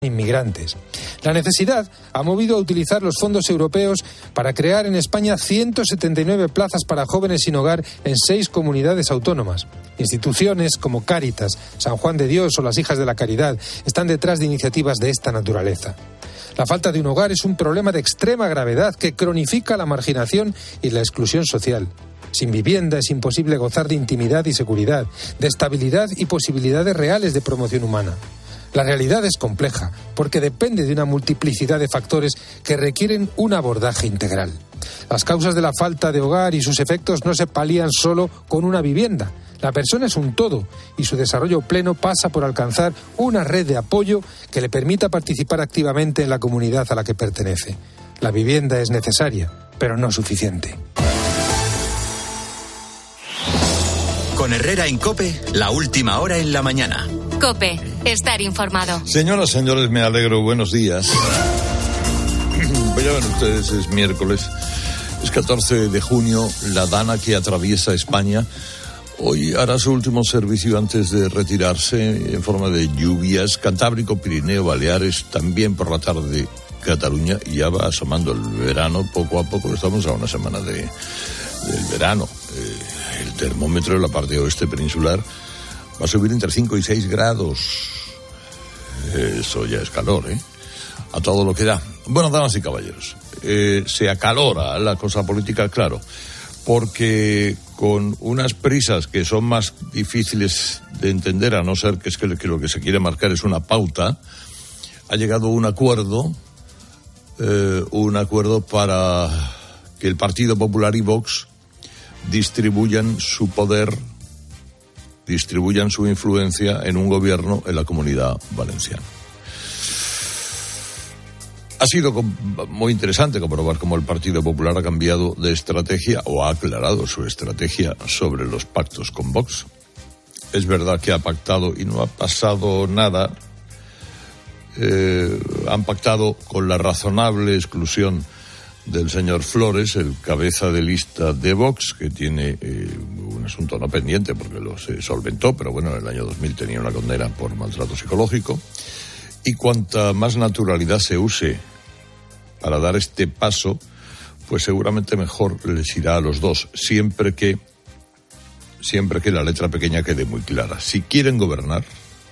inmigrantes. La necesidad ha movido a utilizar los fondos europeos para crear en España 179 plazas para jóvenes sin hogar en 6 comunidades autónomas. Instituciones como Cáritas, San Juan de Dios o las Hijas de la Caridad están detrás de iniciativas de esta naturaleza. La falta de un hogar es un problema de extrema gravedad que cronifica la marginación y la exclusión social. Sin vivienda es imposible gozar de intimidad y seguridad, de estabilidad y posibilidades reales de promoción humana. La realidad es compleja, porque depende de una multiplicidad de factores que requieren un abordaje integral. Las causas de la falta de hogar y sus efectos no se palían solo con una vivienda. La persona es un todo y su desarrollo pleno pasa por alcanzar una red de apoyo que le permita participar activamente en la comunidad a la que pertenece. La vivienda es necesaria, pero no suficiente. Con Herrera en COPE, la última hora en la mañana. COPE, estar informado. Señoras, señores, me alegro, buenos días. Ya ven ustedes, es miércoles, es 14 de junio, la Dana que atraviesa España. Hoy hará su último servicio antes de retirarse en forma de lluvias. Cantábrico, Pirineo, Baleares, también por la tarde Cataluña, y ya va asomando el verano poco a poco. Estamos a una semana del verano. El termómetro en la parte oeste peninsular va a subir entre 5 y 6 grados. Eso ya es calor, a todo lo que da. Bueno, damas y caballeros, se acalora la cosa política, claro, porque con unas prisas que son más difíciles de entender, a no ser que es que lo que se quiere marcar es una pauta, ha llegado un acuerdo para que el Partido Popular y Vox distribuyan su poder, distribuyan su influencia en un gobierno en la Comunidad Valenciana. Ha sido muy interesante comprobar cómo el Partido Popular ha cambiado de estrategia o ha aclarado su estrategia sobre los pactos con Vox. Es verdad que ha pactado y no ha pasado nada. Han pactado con la razonable exclusión del señor Flores, el cabeza de lista de Vox, que tiene un asunto no pendiente porque se solventó, pero bueno, en el año 2000 tenía una condena por maltrato psicológico. Y cuanta más naturalidad se use para dar este paso, pues seguramente mejor les irá a los dos, siempre que la letra pequeña quede muy clara. Si quieren gobernar,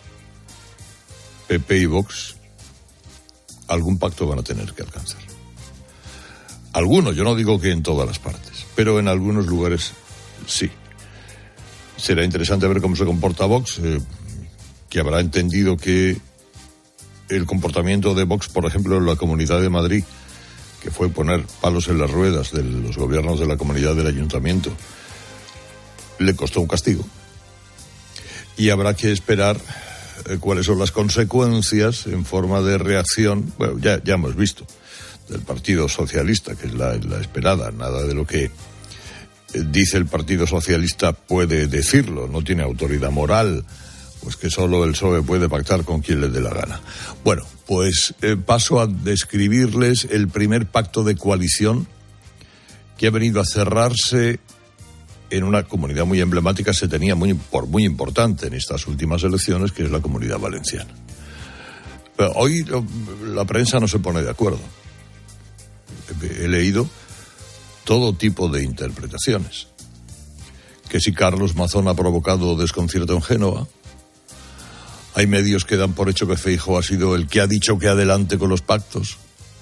PP y Vox, algún pacto van a tener que alcanzar. Algunos, yo no digo que en todas las partes, pero en algunos lugares sí. Será interesante ver cómo se comporta Vox, que habrá entendido que el comportamiento de Vox, por ejemplo, en la Comunidad de Madrid, que fue poner palos en las ruedas de los gobiernos de la comunidad del ayuntamiento, le costó un castigo. Y habrá que esperar cuáles son las consecuencias en forma de reacción. Bueno, ya hemos visto del Partido Socialista, que es la esperada. Nada de lo que dice el Partido Socialista puede decirlo, no tiene autoridad moral, pues que solo el PSOE puede pactar con quien le dé la gana. Bueno, pues paso a describirles el primer pacto de coalición que ha venido a cerrarse en una comunidad muy emblemática, se tenía muy importante en estas últimas elecciones, que es la Comunidad Valenciana. Pero hoy la prensa no se pone de acuerdo. He leído todo tipo de interpretaciones. Que si Carlos Mazón ha provocado desconcierto en Génova. Hay medios que dan por hecho que Feijóo ha sido el que ha dicho que adelante con los pactos.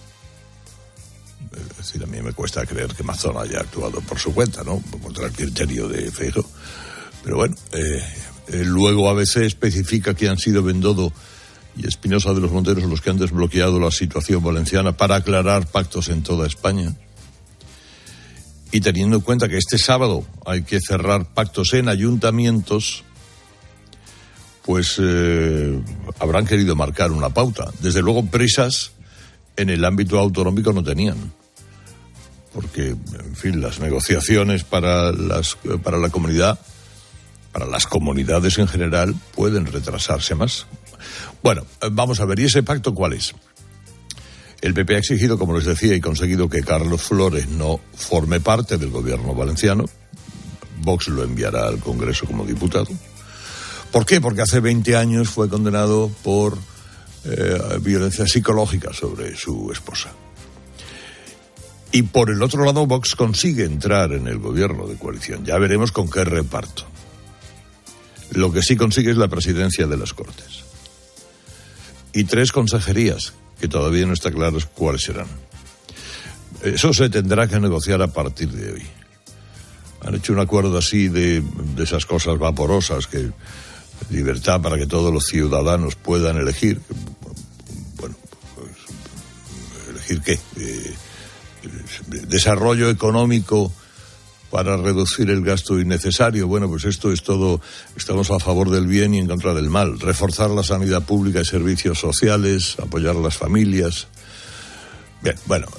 Es decir, a mí me cuesta creer que Mazón haya actuado por su cuenta, ¿no? Contra el criterio de Feijóo. Pero bueno, luego ABC especifica que han sido Bendodo y Espinosa de los Monteros los que han desbloqueado la situación valenciana para aclarar pactos en toda España. Y teniendo en cuenta que este sábado hay que cerrar pactos en ayuntamientos, pues habrán querido marcar una pauta. Desde luego prisas en el ámbito autonómico no tenían, porque, en fin, las negociaciones para la comunidad, para las comunidades en general, pueden retrasarse más. Bueno, vamos a ver, ¿y ese pacto cuál es? El PP ha exigido, como les decía, y conseguido que Carlos Flores no forme parte del gobierno valenciano. Vox lo enviará al Congreso como diputado. ¿Por qué? Porque hace 20 años fue condenado por violencia psicológica sobre su esposa. Y por el otro lado, Vox consigue entrar en el gobierno de coalición. Ya veremos con qué reparto. Lo que sí consigue es la presidencia de las Cortes. Y 3 consejerías, que todavía no está claro cuáles serán. Eso se tendrá que negociar a partir de hoy. Han hecho un acuerdo así de esas cosas vaporosas, que libertad para que todos los ciudadanos puedan elegir. Bueno, pues, ¿elegir qué? Desarrollo económico para reducir el gasto innecesario. Bueno, pues esto es todo. Estamos a favor del bien y en contra del mal. Reforzar la sanidad pública y servicios sociales, apoyar a las familias. Bien, bueno,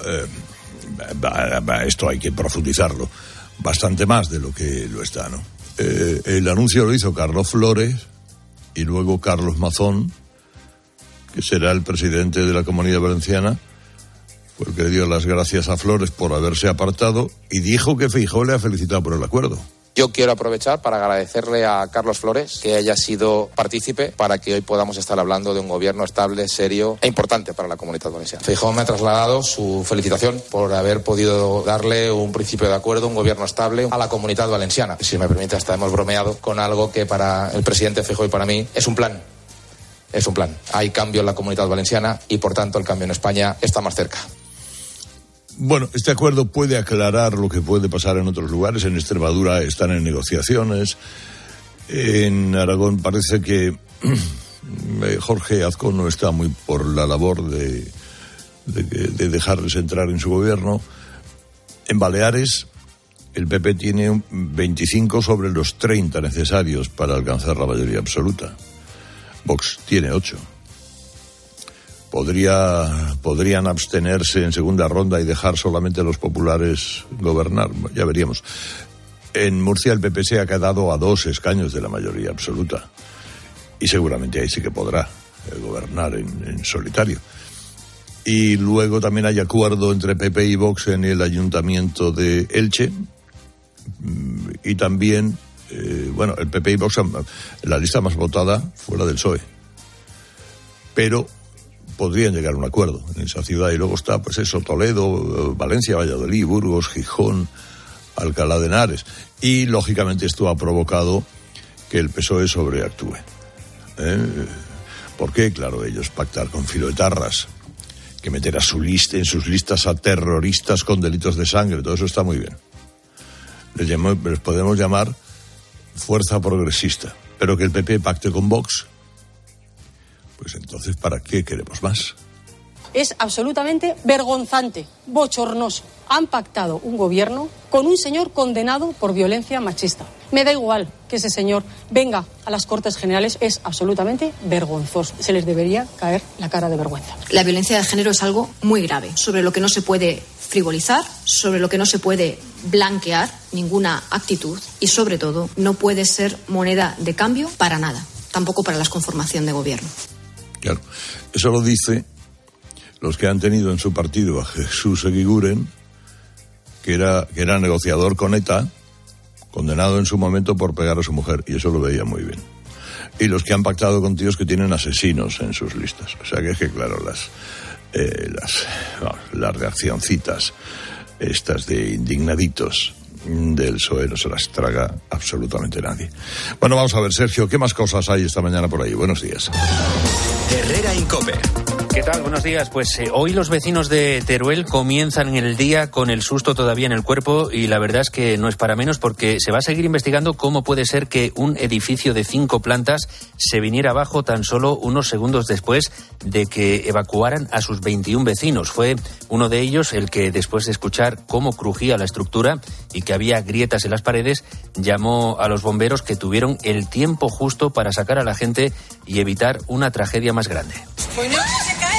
esto hay que profundizarlo bastante más de lo que lo está, ¿no? El anuncio lo hizo Carlos Flores y luego Carlos Mazón, que será el presidente de la Comunidad Valenciana, fue el que le dio las gracias a Flores por haberse apartado y dijo que Feijóo le ha felicitado por el acuerdo. Yo quiero aprovechar para agradecerle a Carlos Flores que haya sido partícipe para que hoy podamos estar hablando de un gobierno estable, serio e importante para la Comunidad Valenciana. Feijóo me ha trasladado su felicitación por haber podido darle un principio de acuerdo, un gobierno estable a la Comunidad Valenciana. Si me permite, hasta hemos bromeado con algo que para el presidente Feijóo y para mí es un plan. Es un plan. Hay cambio en la Comunidad Valenciana y, por tanto, el cambio en España está más cerca. Bueno, este acuerdo puede aclarar lo que puede pasar en otros lugares. En Extremadura están en negociaciones. En Aragón parece que Jorge Azcón no está muy por la labor de dejarles entrar en su gobierno. En Baleares el PP tiene 25 sobre los 30 necesarios para alcanzar la mayoría absoluta. Vox tiene 8. Podrían abstenerse en segunda ronda y dejar solamente a los populares gobernar. Ya veríamos. En Murcia el PP se ha quedado a 2 escaños de la mayoría absoluta. Y seguramente ahí sí que podrá gobernar en solitario. Y luego también hay acuerdo entre PP y Vox en el ayuntamiento de Elche. Y también, el PP y Vox, la lista más votada fue la del PSOE. Pero podrían llegar a un acuerdo en esa ciudad. Y luego está, pues eso, Toledo, Valencia, Valladolid, Burgos, Gijón, Alcalá de Henares. Y, lógicamente, esto ha provocado que el PSOE sobreactúe. ¿Por qué? Claro, ellos pactar con filoetarras, que meter en sus listas a terroristas con delitos de sangre, todo eso está muy bien. Les podemos llamar fuerza progresista. Pero que el PP pacte con Vox, pues entonces, ¿para qué queremos más? Es absolutamente vergonzante, bochornoso. Han pactado un gobierno con un señor condenado por violencia machista. Me da igual que ese señor venga a las Cortes Generales, es absolutamente vergonzoso. Se les debería caer la cara de vergüenza. La violencia de género es algo muy grave, sobre lo que no se puede frivolizar, sobre lo que no se puede blanquear ninguna actitud y, sobre todo, no puede ser moneda de cambio para nada, tampoco para la conformación de gobierno. Claro, eso lo dice los que han tenido en su partido a Jesús Eguiguren, que era negociador con ETA, condenado en su momento por pegar a su mujer, y eso lo veía muy bien. Y los que han pactado con tíos que tienen asesinos en sus listas. O sea que es que, claro, las reaccioncitas estas de indignaditos del PSOE no se las traga absolutamente nadie. Bueno, vamos a ver, Sergio, ¿qué más cosas hay esta mañana por ahí? Buenos días. Herrera Incope. ¿Qué tal? Buenos días. Pues hoy los vecinos de Teruel comienzan el día con el susto todavía en el cuerpo y la verdad es que no es para menos porque se va a seguir investigando cómo puede ser que un edificio de 5 plantas se viniera abajo tan solo unos segundos después de que evacuaran a sus 21 vecinos. Fue uno de ellos el que, después de escuchar cómo crujía la estructura y que había grietas en las paredes, llamó a los bomberos, que tuvieron el tiempo justo para sacar a la gente y evitar una tragedia más grande. Pues no, se cae.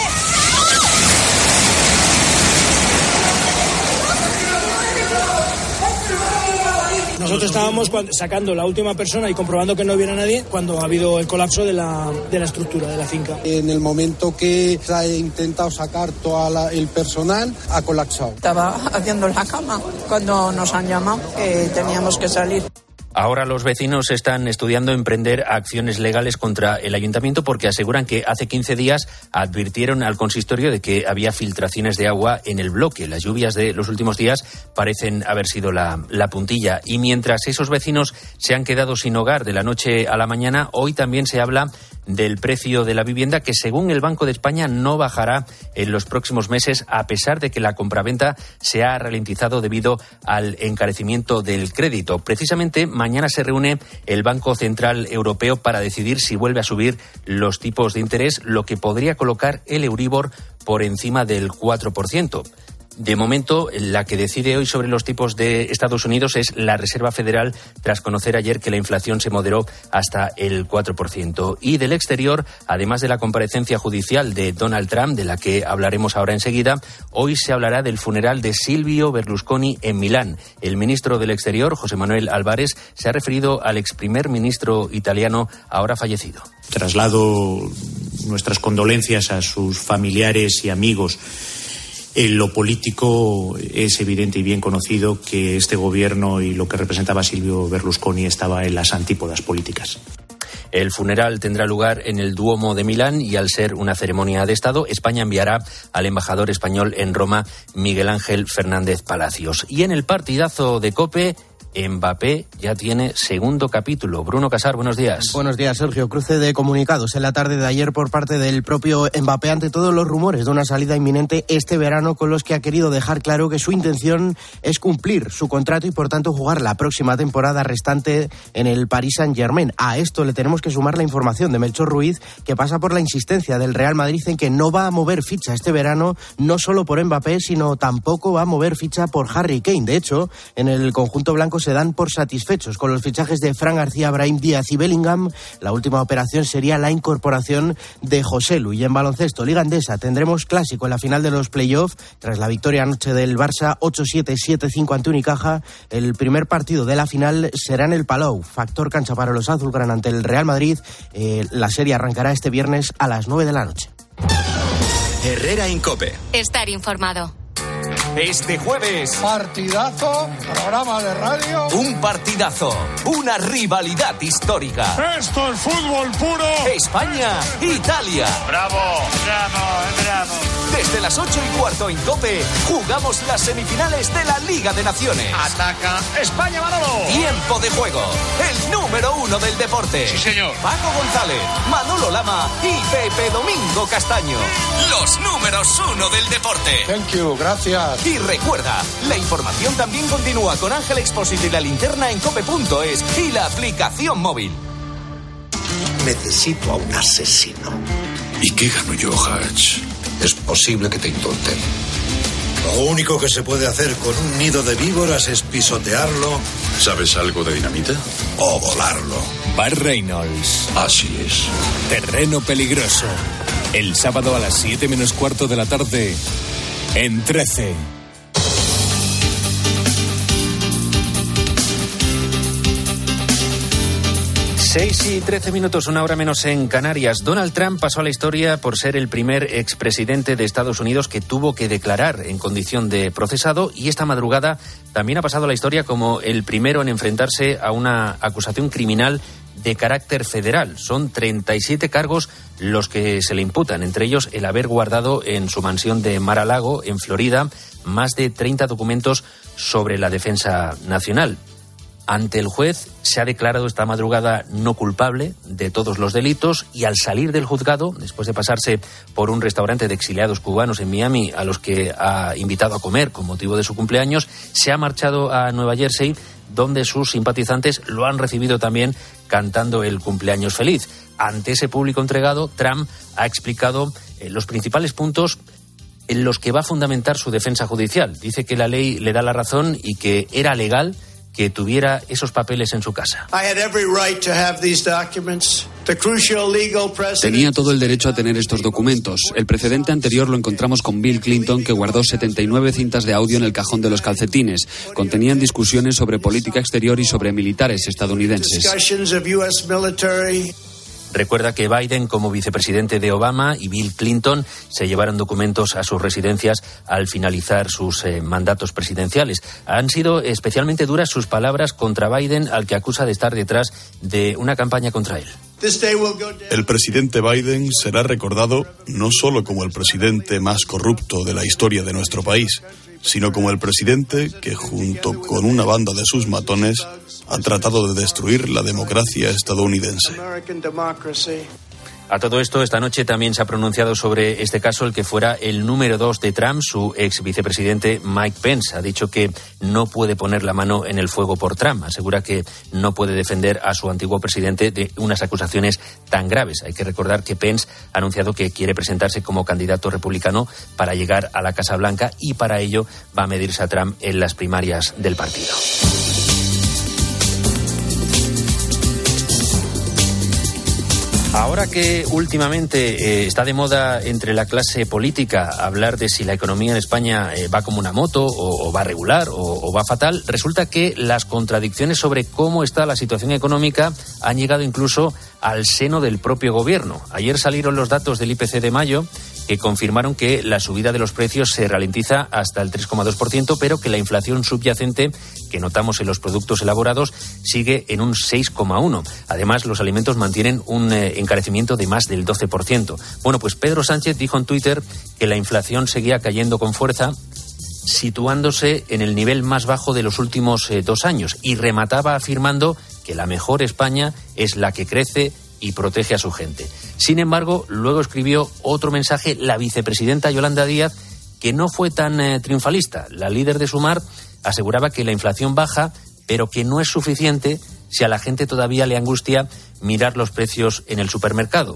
Nosotros estábamos sacando la última persona y comprobando que no hubiera nadie cuando ha habido el colapso de la estructura, de la finca. En el momento que se ha intentado sacar todo el personal, ha colapsado. Estaba haciendo la cama cuando nos han llamado que teníamos que salir. Ahora los vecinos están estudiando emprender acciones legales contra el ayuntamiento porque aseguran que hace 15 días advirtieron al consistorio de que había filtraciones de agua en el bloque. Las lluvias de los últimos días parecen haber sido la puntilla. Y mientras esos vecinos se han quedado sin hogar de la noche a la mañana, hoy también se habla del precio de la vivienda, que según el Banco de España no bajará en los próximos meses, a pesar de que la compraventa se ha ralentizado debido al encarecimiento del crédito. Precisamente mañana se reúne el Banco Central Europeo para decidir si vuelve a subir los tipos de interés, lo que podría colocar el Euribor por encima del 4%. De momento, la que decide hoy sobre los tipos de Estados Unidos es la Reserva Federal, tras conocer ayer que la inflación se moderó hasta el 4%. Y del exterior, además de la comparecencia judicial de Donald Trump, de la que hablaremos ahora enseguida, hoy se hablará del funeral de Silvio Berlusconi en Milán. El ministro del Exterior, José Manuel Álvarez, se ha referido al ex primer ministro italiano, ahora fallecido. Traslado nuestras condolencias a sus familiares y amigos. En lo político es evidente y bien conocido que este gobierno y lo que representaba Silvio Berlusconi estaba en las antípodas políticas. El funeral tendrá lugar en el Duomo de Milán y, al ser una ceremonia de Estado, España enviará al embajador español en Roma, Miguel Ángel Fernández Palacios. Y en el partidazo de COPE, Mbappé ya tiene segundo capítulo. Bruno Casar, buenos días. Buenos días, Sergio. Cruce de comunicados en la tarde de ayer por parte del propio Mbappé ante todos los rumores de una salida inminente este verano, con los que ha querido dejar claro que su intención es cumplir su contrato y por tanto jugar la próxima temporada restante en el Paris Saint-Germain. A esto le tenemos que sumar la información de Melchor Ruiz, que pasa por la insistencia del Real Madrid en que no va a mover ficha este verano, no solo por Mbappé, sino tampoco va a mover ficha por Harry Kane. De hecho, en el conjunto blanco se dan por satisfechos con los fichajes de Fran García, Brahim Díaz y Bellingham. La última operación sería la incorporación de Joselu. Y en baloncesto, Liga Endesa, tendremos clásico en la final de los playoffs. Tras la victoria anoche del Barça 8-7, 7-5 ante Unicaja, el primer partido de la final será en el Palau. Factor cancha para los azulgrana ante el Real Madrid. La serie arrancará este viernes a las 9 de la noche. Herrera en COPE. Estar informado. Este jueves, Partidazo, programa de radio. un partidazo, una rivalidad histórica. Esto es fútbol puro. España-Italia. Bravo, bravo. Desde las 8:15 en COPE, jugamos las semifinales de la Liga de Naciones. Ataca España, Manolo. Tiempo de juego, el número 1 del deporte. Sí, señor. Paco González, Manolo Lama y Pepe Domingo Castaño. Los números 1 del deporte. Thank you, gracias. Y recuerda, la información también continúa con Ángel Expósito y la linterna en cope.es y la aplicación móvil. Necesito a un asesino. ¿Y qué gano yo, Hatch? Es posible que te indulten. Lo único que se puede hacer con un nido de víboras es pisotearlo. ¿Sabes algo de dinamita? O volarlo. Bar Reynolds. Así es. Terreno peligroso. El sábado a las 7:15 de la tarde en 13. Seis y 13 minutos, una hora menos en Canarias. Donald Trump pasó a la historia por ser el primer expresidente de Estados Unidos que tuvo que declarar en condición de procesado, y esta madrugada también ha pasado a la historia como el primero en enfrentarse a una acusación criminal de carácter federal. Son 37 cargos los que se le imputan, entre ellos el haber guardado en su mansión de Mar-a-Lago, en Florida, más de 30 documentos sobre la defensa nacional. Ante el juez se ha declarado esta madrugada no culpable de todos los delitos, y al salir del juzgado, después de pasarse por un restaurante de exiliados cubanos en Miami a los que ha invitado a comer con motivo de su cumpleaños, se ha marchado a Nueva Jersey, donde sus simpatizantes lo han recibido también cantando el cumpleaños feliz. Ante ese público entregado, Trump ha explicado los principales puntos en los que va a fundamentar su defensa judicial. Dice que la ley le da la razón y que era legal que tuviera esos papeles en su casa. Tenía todo el derecho a tener estos documentos. El precedente anterior lo encontramos con Bill Clinton, que guardó 79 cintas de audio en el cajón de los calcetines. Contenían discusiones sobre política exterior y sobre militares estadounidenses. Recuerda que Biden, como vicepresidente de Obama, y Bill Clinton se llevaron documentos a sus residencias al finalizar sus mandatos presidenciales. Han sido especialmente duras sus palabras contra Biden, al que acusa de estar detrás de una campaña contra él. El presidente Biden será recordado no solo como el presidente más corrupto de la historia de nuestro país, sino como el presidente que, junto con una banda de sus matones, ha tratado de destruir la democracia estadounidense. A todo esto, esta noche también se ha pronunciado sobre este caso el que fuera el número 2 de Trump, su ex vicepresidente Mike Pence. Ha dicho que no puede poner la mano en el fuego por Trump. Asegura que no puede defender a su antiguo presidente de unas acusaciones tan graves. Hay que recordar que Pence ha anunciado que quiere presentarse como candidato republicano para llegar a la Casa Blanca y para ello va a medirse a Trump en las primarias del partido. Ahora que últimamente está de moda entre la clase política hablar de si la economía en España va como una moto o va regular o va fatal, resulta que las contradicciones sobre cómo está la situación económica han llegado incluso al seno del propio gobierno. Ayer salieron los datos del IPC de mayo que confirmaron que la subida de los precios se ralentiza hasta el 3,2%, pero que la inflación subyacente que notamos en los productos elaborados sigue en un 6,1%. Además, los alimentos mantienen un encarecimiento de más del 12%. Bueno, pues Pedro Sánchez dijo en Twitter que la inflación seguía cayendo con fuerza, situándose en el nivel más bajo de los últimos 2 años, y remataba afirmando que la mejor España es la que crece y protege a su gente. Sin embargo, luego escribió otro mensaje la vicepresidenta Yolanda Díaz, que no fue tan triunfalista. La líder de Sumar aseguraba que la inflación baja, pero que no es suficiente si a la gente todavía le angustia mirar los precios en el supermercado.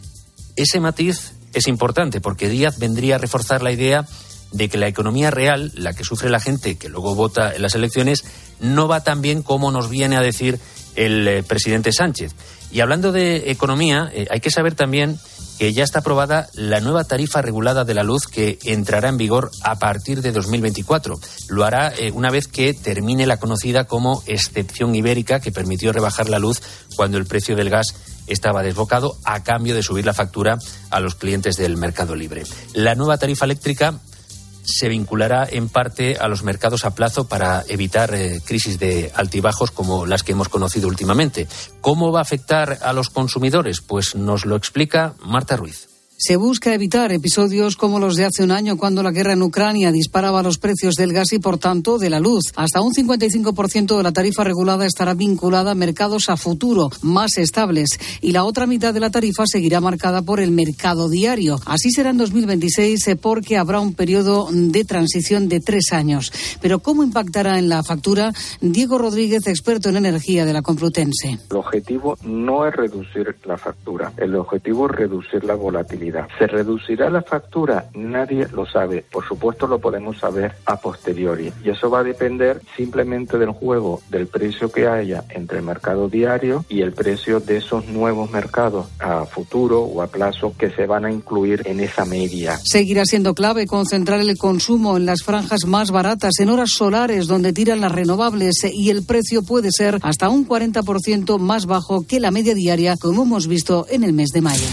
Ese matiz es importante porque Díaz vendría a reforzar la idea de que la economía real, la que sufre la gente que luego vota en las elecciones, no va tan bien como nos viene a decir el presidente Sánchez. Y hablando de economía, hay que saber también que ya está aprobada la nueva tarifa regulada de la luz que entrará en vigor a partir de 2024. Lo hará una vez que termine la conocida como excepción ibérica, que permitió rebajar la luz cuando el precio del gas estaba desbocado a cambio de subir la factura a los clientes del mercado libre. La nueva tarifa eléctrica se vinculará en parte a los mercados a plazo para evitar crisis de altibajos como las que hemos conocido últimamente. ¿Cómo va a afectar a los consumidores? Pues nos lo explica Marta Ruiz. Se busca evitar episodios como los de hace un año, cuando la guerra en Ucrania disparaba los precios del gas y, por tanto, de la luz. Hasta un 55% de la tarifa regulada estará vinculada a mercados a futuro, más estables, y la otra mitad de la tarifa seguirá marcada por el mercado diario. Así será en 2026 porque habrá un periodo de transición de 3 años. Pero ¿cómo impactará en la factura? Diego Rodríguez, experto en energía de la Complutense. El objetivo no es reducir la factura, el objetivo es reducir la volatilidad. ¿Se reducirá la factura? Nadie lo sabe. Por supuesto lo podemos saber a posteriori. Y eso va a depender simplemente del juego, del precio que haya entre el mercado diario y el precio de esos nuevos mercados a futuro o a plazo que se van a incluir en esa media. Seguirá siendo clave concentrar el consumo en las franjas más baratas, en horas solares donde tiran las renovables, y el precio puede ser hasta un 40% más bajo que la media diaria, como hemos visto en el mes de mayo.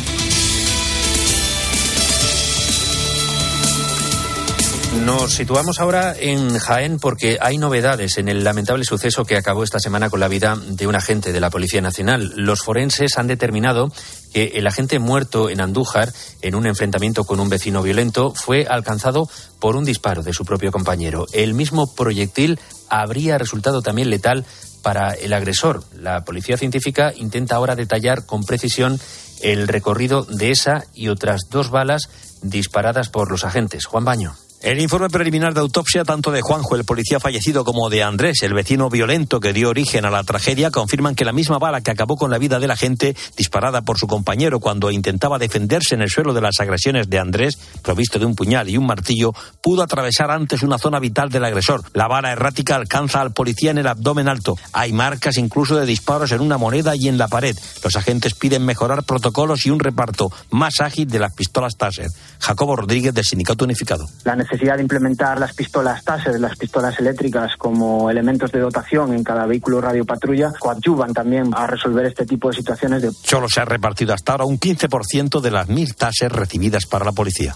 Nos situamos ahora en Jaén porque hay novedades en el lamentable suceso que acabó esta semana con la vida de un agente de la Policía Nacional. Los forenses han determinado que el agente muerto en Andújar, en un enfrentamiento con un vecino violento, fue alcanzado por un disparo de su propio compañero. El mismo proyectil habría resultado también letal para el agresor. La Policía Científica intenta ahora detallar con precisión el recorrido de esa y otras 2 balas disparadas por los agentes. Juan Baño. El informe preliminar de autopsia, tanto de Juanjo, el policía fallecido, como de Andrés, el vecino violento que dio origen a la tragedia, confirman que la misma bala que acabó con la vida del agente, disparada por su compañero cuando intentaba defenderse en el suelo de las agresiones de Andrés, provisto de un puñal y un martillo, pudo atravesar antes una zona vital del agresor. La bala errática alcanza al policía en el abdomen alto. Hay marcas incluso de disparos en una moneda y en la pared. Los agentes piden mejorar protocolos y un reparto más ágil de las pistolas Taser. Jacobo Rodríguez, del Sindicato Unificado. La necesidad de implementar las pistolas Taser, las pistolas eléctricas, como elementos de dotación en cada vehículo radiopatrulla, coadyuvan también a resolver este tipo de situaciones. Solo se ha repartido hasta ahora un 15% de las 1.000 Taser recibidas para la policía.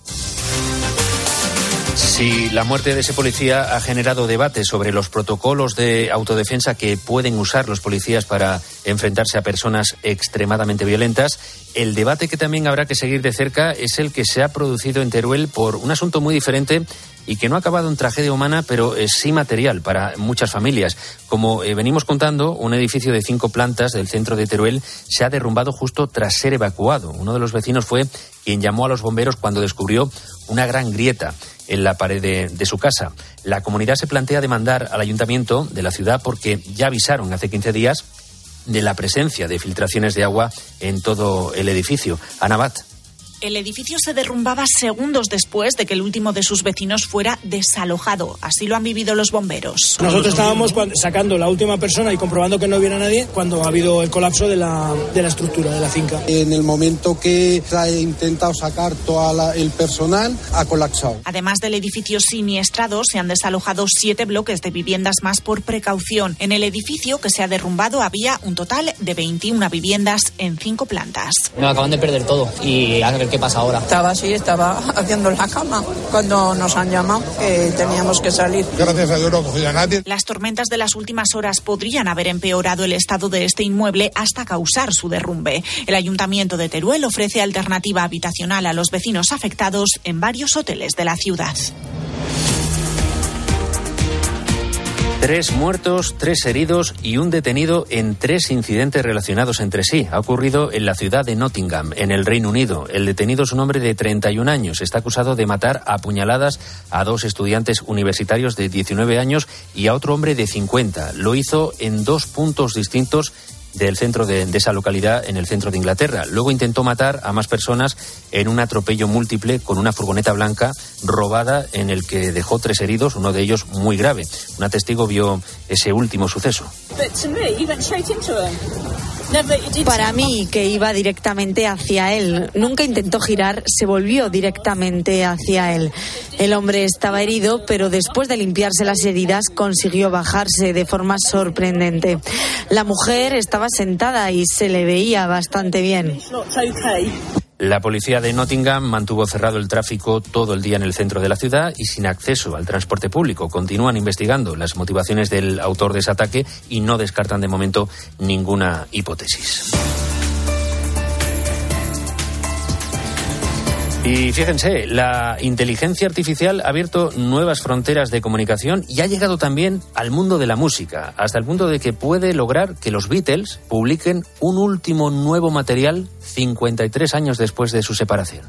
Si la muerte de ese policía ha generado debate sobre los protocolos de autodefensa que pueden usar los policías para enfrentarse a personas extremadamente violentas, el debate que también habrá que seguir de cerca es el que se ha producido en Teruel por un asunto muy diferente y que no ha acabado en tragedia humana, pero sí material para muchas familias. Como venimos contando, un edificio de 5 plantas del centro de Teruel se ha derrumbado justo tras ser evacuado. Uno de los vecinos fue quien llamó a los bomberos cuando descubrió una gran grieta en la pared de su casa. La comunidad se plantea demandar al ayuntamiento de la ciudad porque ya avisaron hace 15 días de la presencia de filtraciones de agua en todo el edificio. Ana Bat. El edificio se derrumbaba segundos después de que el último de sus vecinos fuera desalojado. Así lo han vivido los bomberos. Nosotros estábamos sacando la última persona y comprobando que no hubiera nadie cuando ha habido el colapso de la estructura de la finca. En el momento que se ha intentado sacar todo el personal, ha colapsado. Además del edificio siniestrado, se han desalojado 7 bloques de viviendas más por precaución. En el edificio que se ha derrumbado había un total de 21 viviendas en 5 plantas. Me acaban de perder todo y a ver qué pasa ahora. Estaba haciendo la cama cuando nos han llamado que teníamos que salir. Gracias a Dios no ha cogido a nadie. Las tormentas de las últimas horas podrían haber empeorado el estado de este inmueble hasta causar su derrumbe. El Ayuntamiento de Teruel ofrece alternativa habitacional a los vecinos afectados en varios hoteles de la ciudad. 3 muertos, 3 heridos y un detenido en 3 incidentes relacionados entre sí. Ha ocurrido en la ciudad de Nottingham, en el Reino Unido. El detenido es un hombre de 31 años. Está acusado de matar a puñaladas a 2 estudiantes universitarios de 19 años y a otro hombre de 50. Lo hizo en 2 puntos distintos del centro de esa localidad, en el centro de Inglaterra. Luego intentó matar a más personas en un atropello múltiple con una furgoneta blanca robada en el que dejó 3 heridos, uno de ellos muy grave. Una testigo vio ese último suceso. Para mí, que iba directamente hacia él. Nunca intentó girar, se volvió directamente hacia él. El hombre estaba herido, pero después de limpiarse las heridas consiguió bajarse de forma sorprendente. La mujer estaba sentada y se le veía bastante bien. La policía de Nottingham mantuvo cerrado el tráfico todo el día en el centro de la ciudad y sin acceso al transporte público. Continúan investigando las motivaciones del autor de ese ataque y no descartan de momento ninguna hipótesis. Y fíjense, la inteligencia artificial ha abierto nuevas fronteras de comunicación y ha llegado también al mundo de la música, hasta el punto de que puede lograr que los Beatles publiquen un último nuevo material 53 años después de su separación.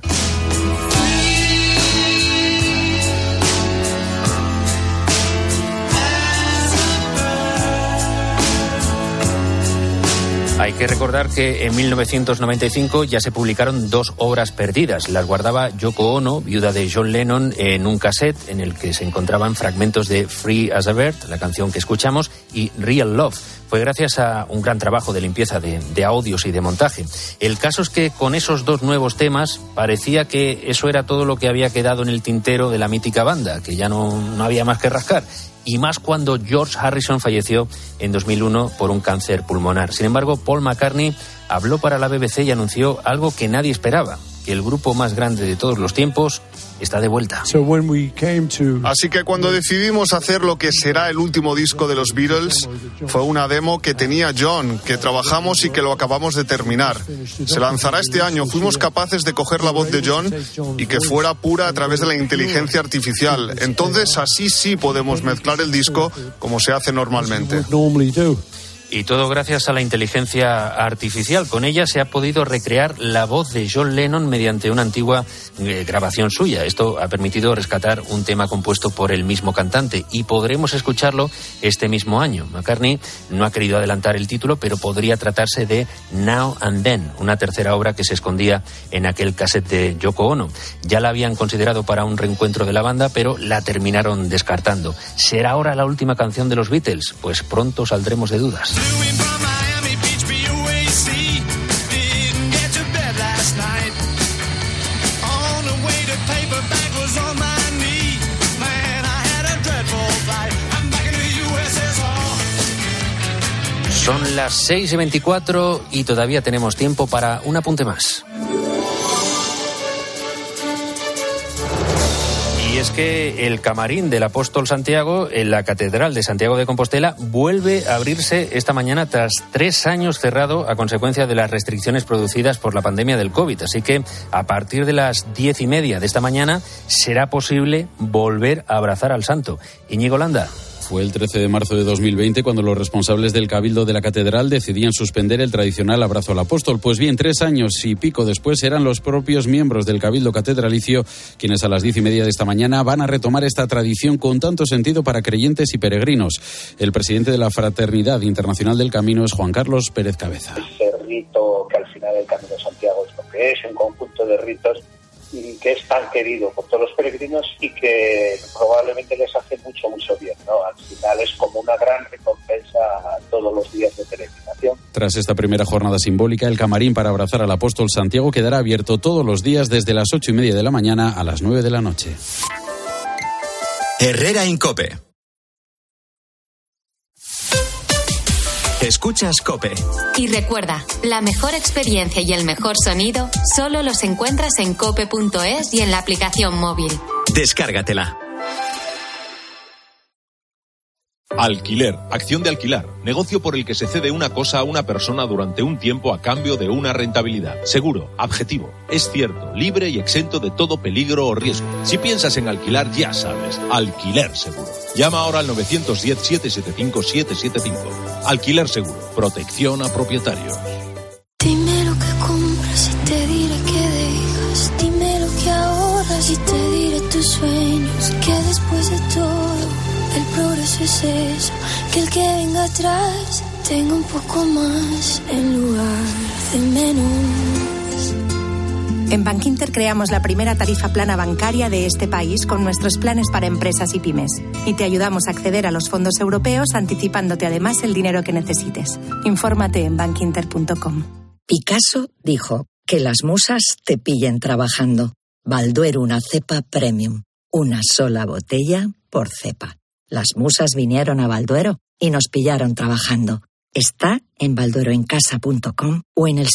Hay que recordar que en 1995 ya se publicaron 2 obras perdidas. Las guardaba Yoko Ono, viuda de John Lennon, en un cassette en el que se encontraban fragmentos de Free as a Bird, la canción que escuchamos, y Real Love. Fue gracias a un gran trabajo de limpieza de audios y de montaje. El caso es que con esos 2 nuevos temas parecía que eso era todo lo que había quedado en el tintero de la mítica banda, que ya no había más que rascar. Y más cuando George Harrison falleció en 2001 por un cáncer pulmonar. Sin embargo, Paul McCartney habló para la BBC y anunció algo que nadie esperaba, que el grupo más grande de todos los tiempos está de vuelta. Así que cuando decidimos hacer lo que será el último disco de los Beatles, fue una demo que tenía John, que trabajamos y que lo acabamos de terminar. Se lanzará este año. Fuimos capaces de coger la voz de John y que fuera pura a través de la inteligencia artificial. Entonces así sí podemos mezclar el disco como se hace normalmente. Y todo gracias a la inteligencia artificial. Con ella se ha podido recrear la voz de John Lennon mediante una antigua grabación suya. Esto ha permitido rescatar un tema compuesto por el mismo cantante y podremos escucharlo este mismo año. McCartney no ha querido adelantar el título, pero podría tratarse de Now and Then, una tercera obra que se escondía en aquel cassette de Yoko Ono. Ya la habían considerado para un reencuentro de la banda, pero la terminaron descartando. ¿Será ahora la última canción de los Beatles? Pues pronto saldremos de dudas. On the way to paperback was on my knees. Son las 6:24 y todavía tenemos tiempo para un apunte más. Y es que el camarín del Apóstol Santiago en la Catedral de Santiago de Compostela vuelve a abrirse esta mañana tras 3 años cerrado a consecuencia de las restricciones producidas por la pandemia del COVID. Así que a partir de las 10:30 de esta mañana será posible volver a abrazar al santo. Íñigo Landa. Fue el 13 de marzo de 2020 cuando los responsables del Cabildo de la Catedral decidían suspender el tradicional abrazo al apóstol. Pues bien, 3 años y pico después eran los propios miembros del Cabildo Catedralicio quienes a las 10:30 de esta mañana van a retomar esta tradición con tanto sentido para creyentes y peregrinos. El presidente de la Fraternidad Internacional del Camino es Juan Carlos Pérez Cabeza. Ese rito que al final el Camino de Santiago es lo que es, un conjunto de ritos y que es tan querido por todos los peregrinos y que probablemente les hace mucho bien, ¿no? Al final es como una gran recompensa a todos los días de peregrinación. Tras esta primera jornada simbólica, el camarín para abrazar al apóstol Santiago quedará abierto todos los días desde las 8:30 de la mañana a las 9 de la noche. Herrera en COPE. Escuchas COPE. Y recuerda, la mejor experiencia y el mejor sonido solo los encuentras en cope.es y en la aplicación móvil. Descárgatela. Alquiler, acción de alquilar, negocio por el que se cede una cosa a una persona durante un tiempo a cambio de una rentabilidad. Seguro, objetivo, es cierto, libre y exento de todo peligro o riesgo. Si piensas en alquilar, ya sabes, Alquiler Seguro. Llama ahora al 910-775-775. Alquiler Seguro, protección a propietarios. Dime lo que compras y te diré que dejas. Dime lo que ahorras y te diré tus sueños. Que después de todo el progreso es eso, que el que venga atrás tenga un poco más en lugar de menos. En Bankinter creamos la primera tarifa plana bancaria de este país con nuestros planes para empresas y pymes. Y te ayudamos a acceder a los fondos europeos anticipándote además el dinero que necesites. Infórmate en bankinter.com. Picasso dijo que las musas te pillen trabajando. Balduero, una cepa premium. Una sola botella por cepa. Las musas vinieron a Balduero y nos pillaron trabajando. Está en baldueroencasa.com o en el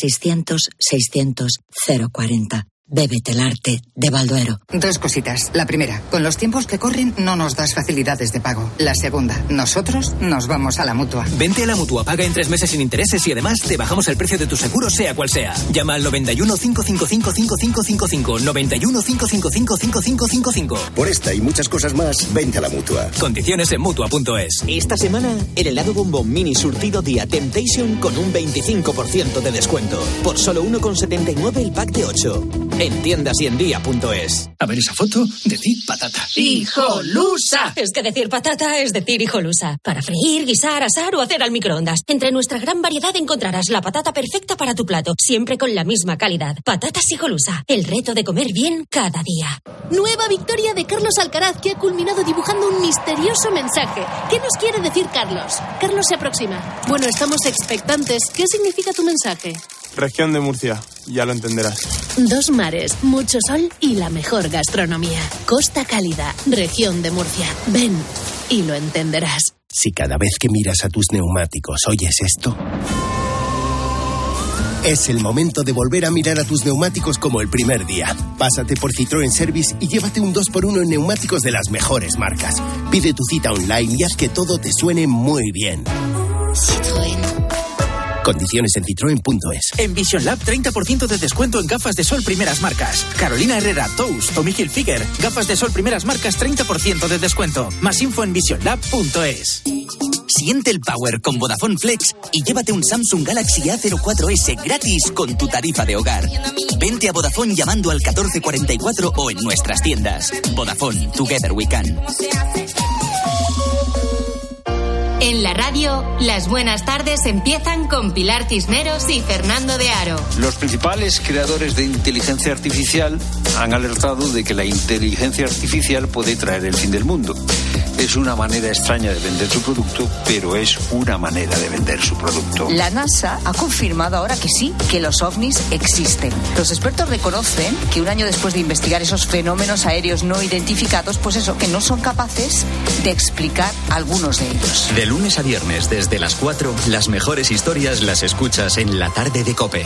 600-600-040. Bébete el arte de Balduero. 2 cositas. La primera, con los tiempos que corren no nos das facilidades de pago. La segunda, nosotros nos vamos a la Mutua. Vente a la Mutua, paga en 3 meses sin intereses y además te bajamos el precio de tu seguro sea cual sea. Llama al 91 555 5555. 91 555 5555. Por esta y muchas cosas más, vente a la Mutua. Condiciones en Mutua.es. Esta semana, el helado bombón mini surtido Día Temptation con un 25% de descuento. Por solo 1,79 el pack de 8. En tiendas y en día.es. A ver esa foto, decir patata. ¡Hijolusa! Es que decir patata es decir hijolusa. Para freír, guisar, asar o hacer al microondas. Entre nuestra gran variedad encontrarás la patata perfecta para tu plato, siempre con la misma calidad. Patatas Hijolusa, el reto de comer bien cada día. Nueva victoria de Carlos Alcaraz, que ha culminado dibujando un misterioso mensaje. ¿Qué nos quiere decir Carlos? Carlos se aproxima. Bueno, estamos expectantes. ¿Qué significa tu mensaje? Región de Murcia, ya lo entenderás. 2 mares, mucho sol y la mejor gastronomía. Costa Cálida, región de Murcia. Ven y lo entenderás. Si cada vez que miras a tus neumáticos oyes esto, es el momento de volver a mirar a tus neumáticos como el primer día. Pásate por Citroën Service y llévate un 2x1 en neumáticos de las mejores marcas. Pide tu cita online y haz que todo te suene muy bien. Citroën. Condiciones en Citroën.es. En Vision Lab, 30% de descuento en gafas de sol primeras marcas. Carolina Herrera, Tous, Tommy Hilfiger. Gafas de sol primeras marcas, 30% de descuento. Más info en visionlab.es. Siente el power con Vodafone Flex y llévate un Samsung Galaxy A04S gratis con tu tarifa de hogar. Vente a Vodafone llamando al 1444 o en nuestras tiendas. Vodafone, Together We Can. En la radio, las buenas tardes empiezan con Pilar Cisneros y Fernando de Aro. Los principales creadores de inteligencia artificial han alertado de que la inteligencia artificial puede traer el fin del mundo. Es una manera extraña de vender su producto, pero es una manera de vender su producto. La NASA ha confirmado ahora que sí, que los ovnis existen. Los expertos reconocen que un año después de investigar esos fenómenos aéreos no identificados, pues eso, que no son capaces de explicar algunos de ellos. De lunes a viernes, desde las 4, las mejores historias las escuchas en La Tarde de COPE.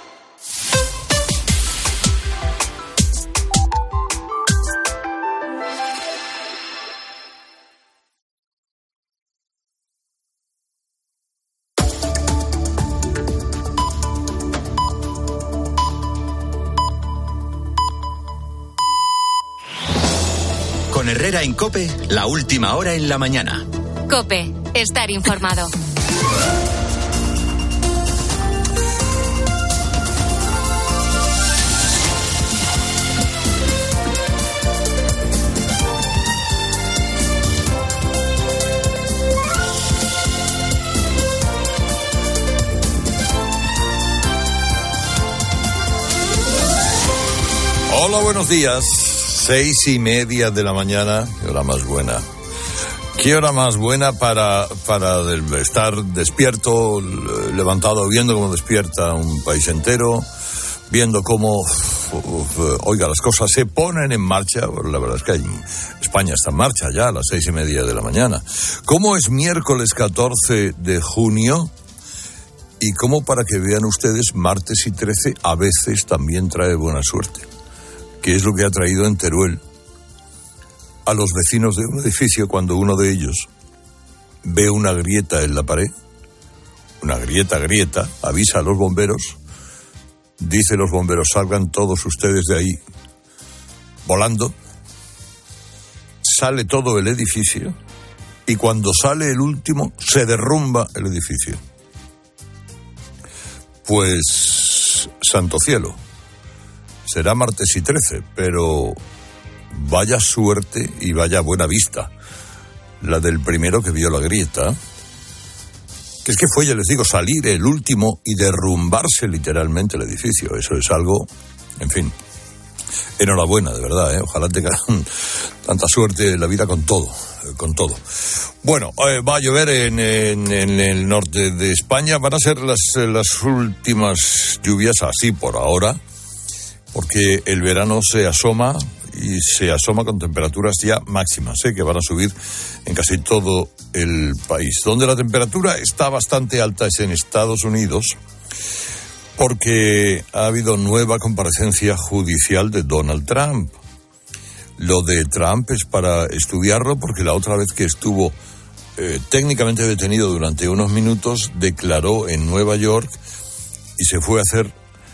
Con Herrera en COPE, la última hora en la mañana. COPE, estar informado. Hola, buenos días. 6:30 de la mañana, qué hora más buena. Qué hora más buena para estar despierto, levantado, viendo cómo despierta un país entero, viendo cómo, oiga, las cosas se ponen en marcha. La verdad es que España está en marcha ya a las 6:30 de la mañana. ¿Cómo es miércoles 14 de junio? Y cómo, para que vean ustedes, martes y 13 a veces también trae buena suerte. Que es lo que ha traído en Teruel a los vecinos de un edificio cuando uno de ellos ve una grieta en la pared, una grieta, avisa a los bomberos, dice los bomberos, salgan todos ustedes de ahí volando, sale todo el edificio y cuando sale el último se derrumba el edificio. Pues, santo cielo. Será martes y 13, pero vaya suerte y vaya buena vista la del primero que vio la grieta. Que es que fue, ya les digo, salir el último y derrumbarse literalmente el edificio. Eso es algo, en fin, enhorabuena, de verdad, ¿eh? Ojalá tengan tanta suerte en la vida con todo. Bueno, va a llover en el norte de España. Van a ser las últimas lluvias así por ahora, porque el verano se asoma y se asoma con temperaturas ya máximas, que van a subir en casi todo el país. Donde la temperatura está bastante alta es en Estados Unidos, porque ha habido nueva comparecencia judicial de Donald Trump. Lo de Trump es para estudiarlo, porque la otra vez que estuvo técnicamente detenido durante unos minutos, declaró en Nueva York y se fue a hacer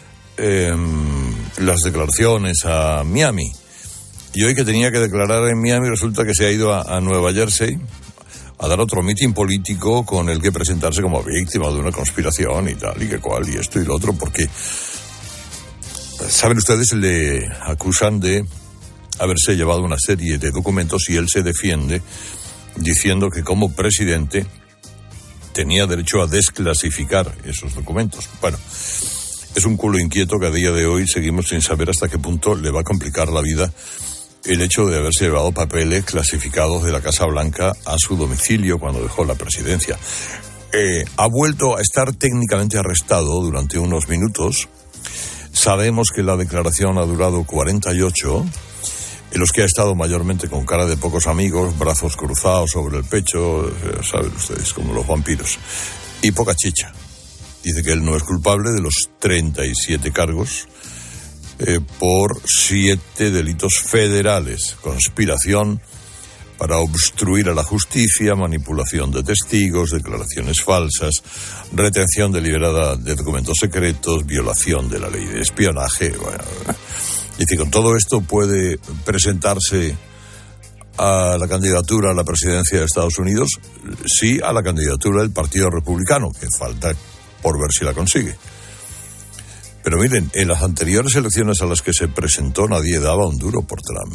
las declaraciones a Miami. Y hoy que tenía que declarar en Miami, resulta que se ha ido a Nueva Jersey a dar otro mitin político con el que presentarse como víctima de una conspiración y tal, y que cual, y esto y lo otro, porque, saben ustedes, le acusan de haberse llevado una serie de documentos y él se defiende diciendo que como presidente tenía derecho a desclasificar esos documentos. Bueno, es un culo inquieto que a día de hoy seguimos sin saber hasta qué punto le va a complicar la vida el hecho de haberse llevado papeles clasificados de la Casa Blanca a su domicilio cuando dejó la presidencia. Ha vuelto a estar técnicamente arrestado durante unos minutos. Sabemos que la declaración ha durado 48, en los que ha estado mayormente con cara de pocos amigos, brazos cruzados sobre el pecho, saben ustedes, como los vampiros, y poca chicha. Dice que él no es culpable de los 37 cargos por 7 delitos federales: conspiración para obstruir a la justicia, manipulación de testigos, declaraciones falsas, retención deliberada de documentos secretos, violación de la ley de espionaje. Bueno, dice, con todo esto puede presentarse a la candidatura a la presidencia de Estados Unidos, sí, a la candidatura del Partido Republicano, que falta por ver si la consigue. Pero miren, en las anteriores elecciones a las que se presentó nadie daba un duro por Trump.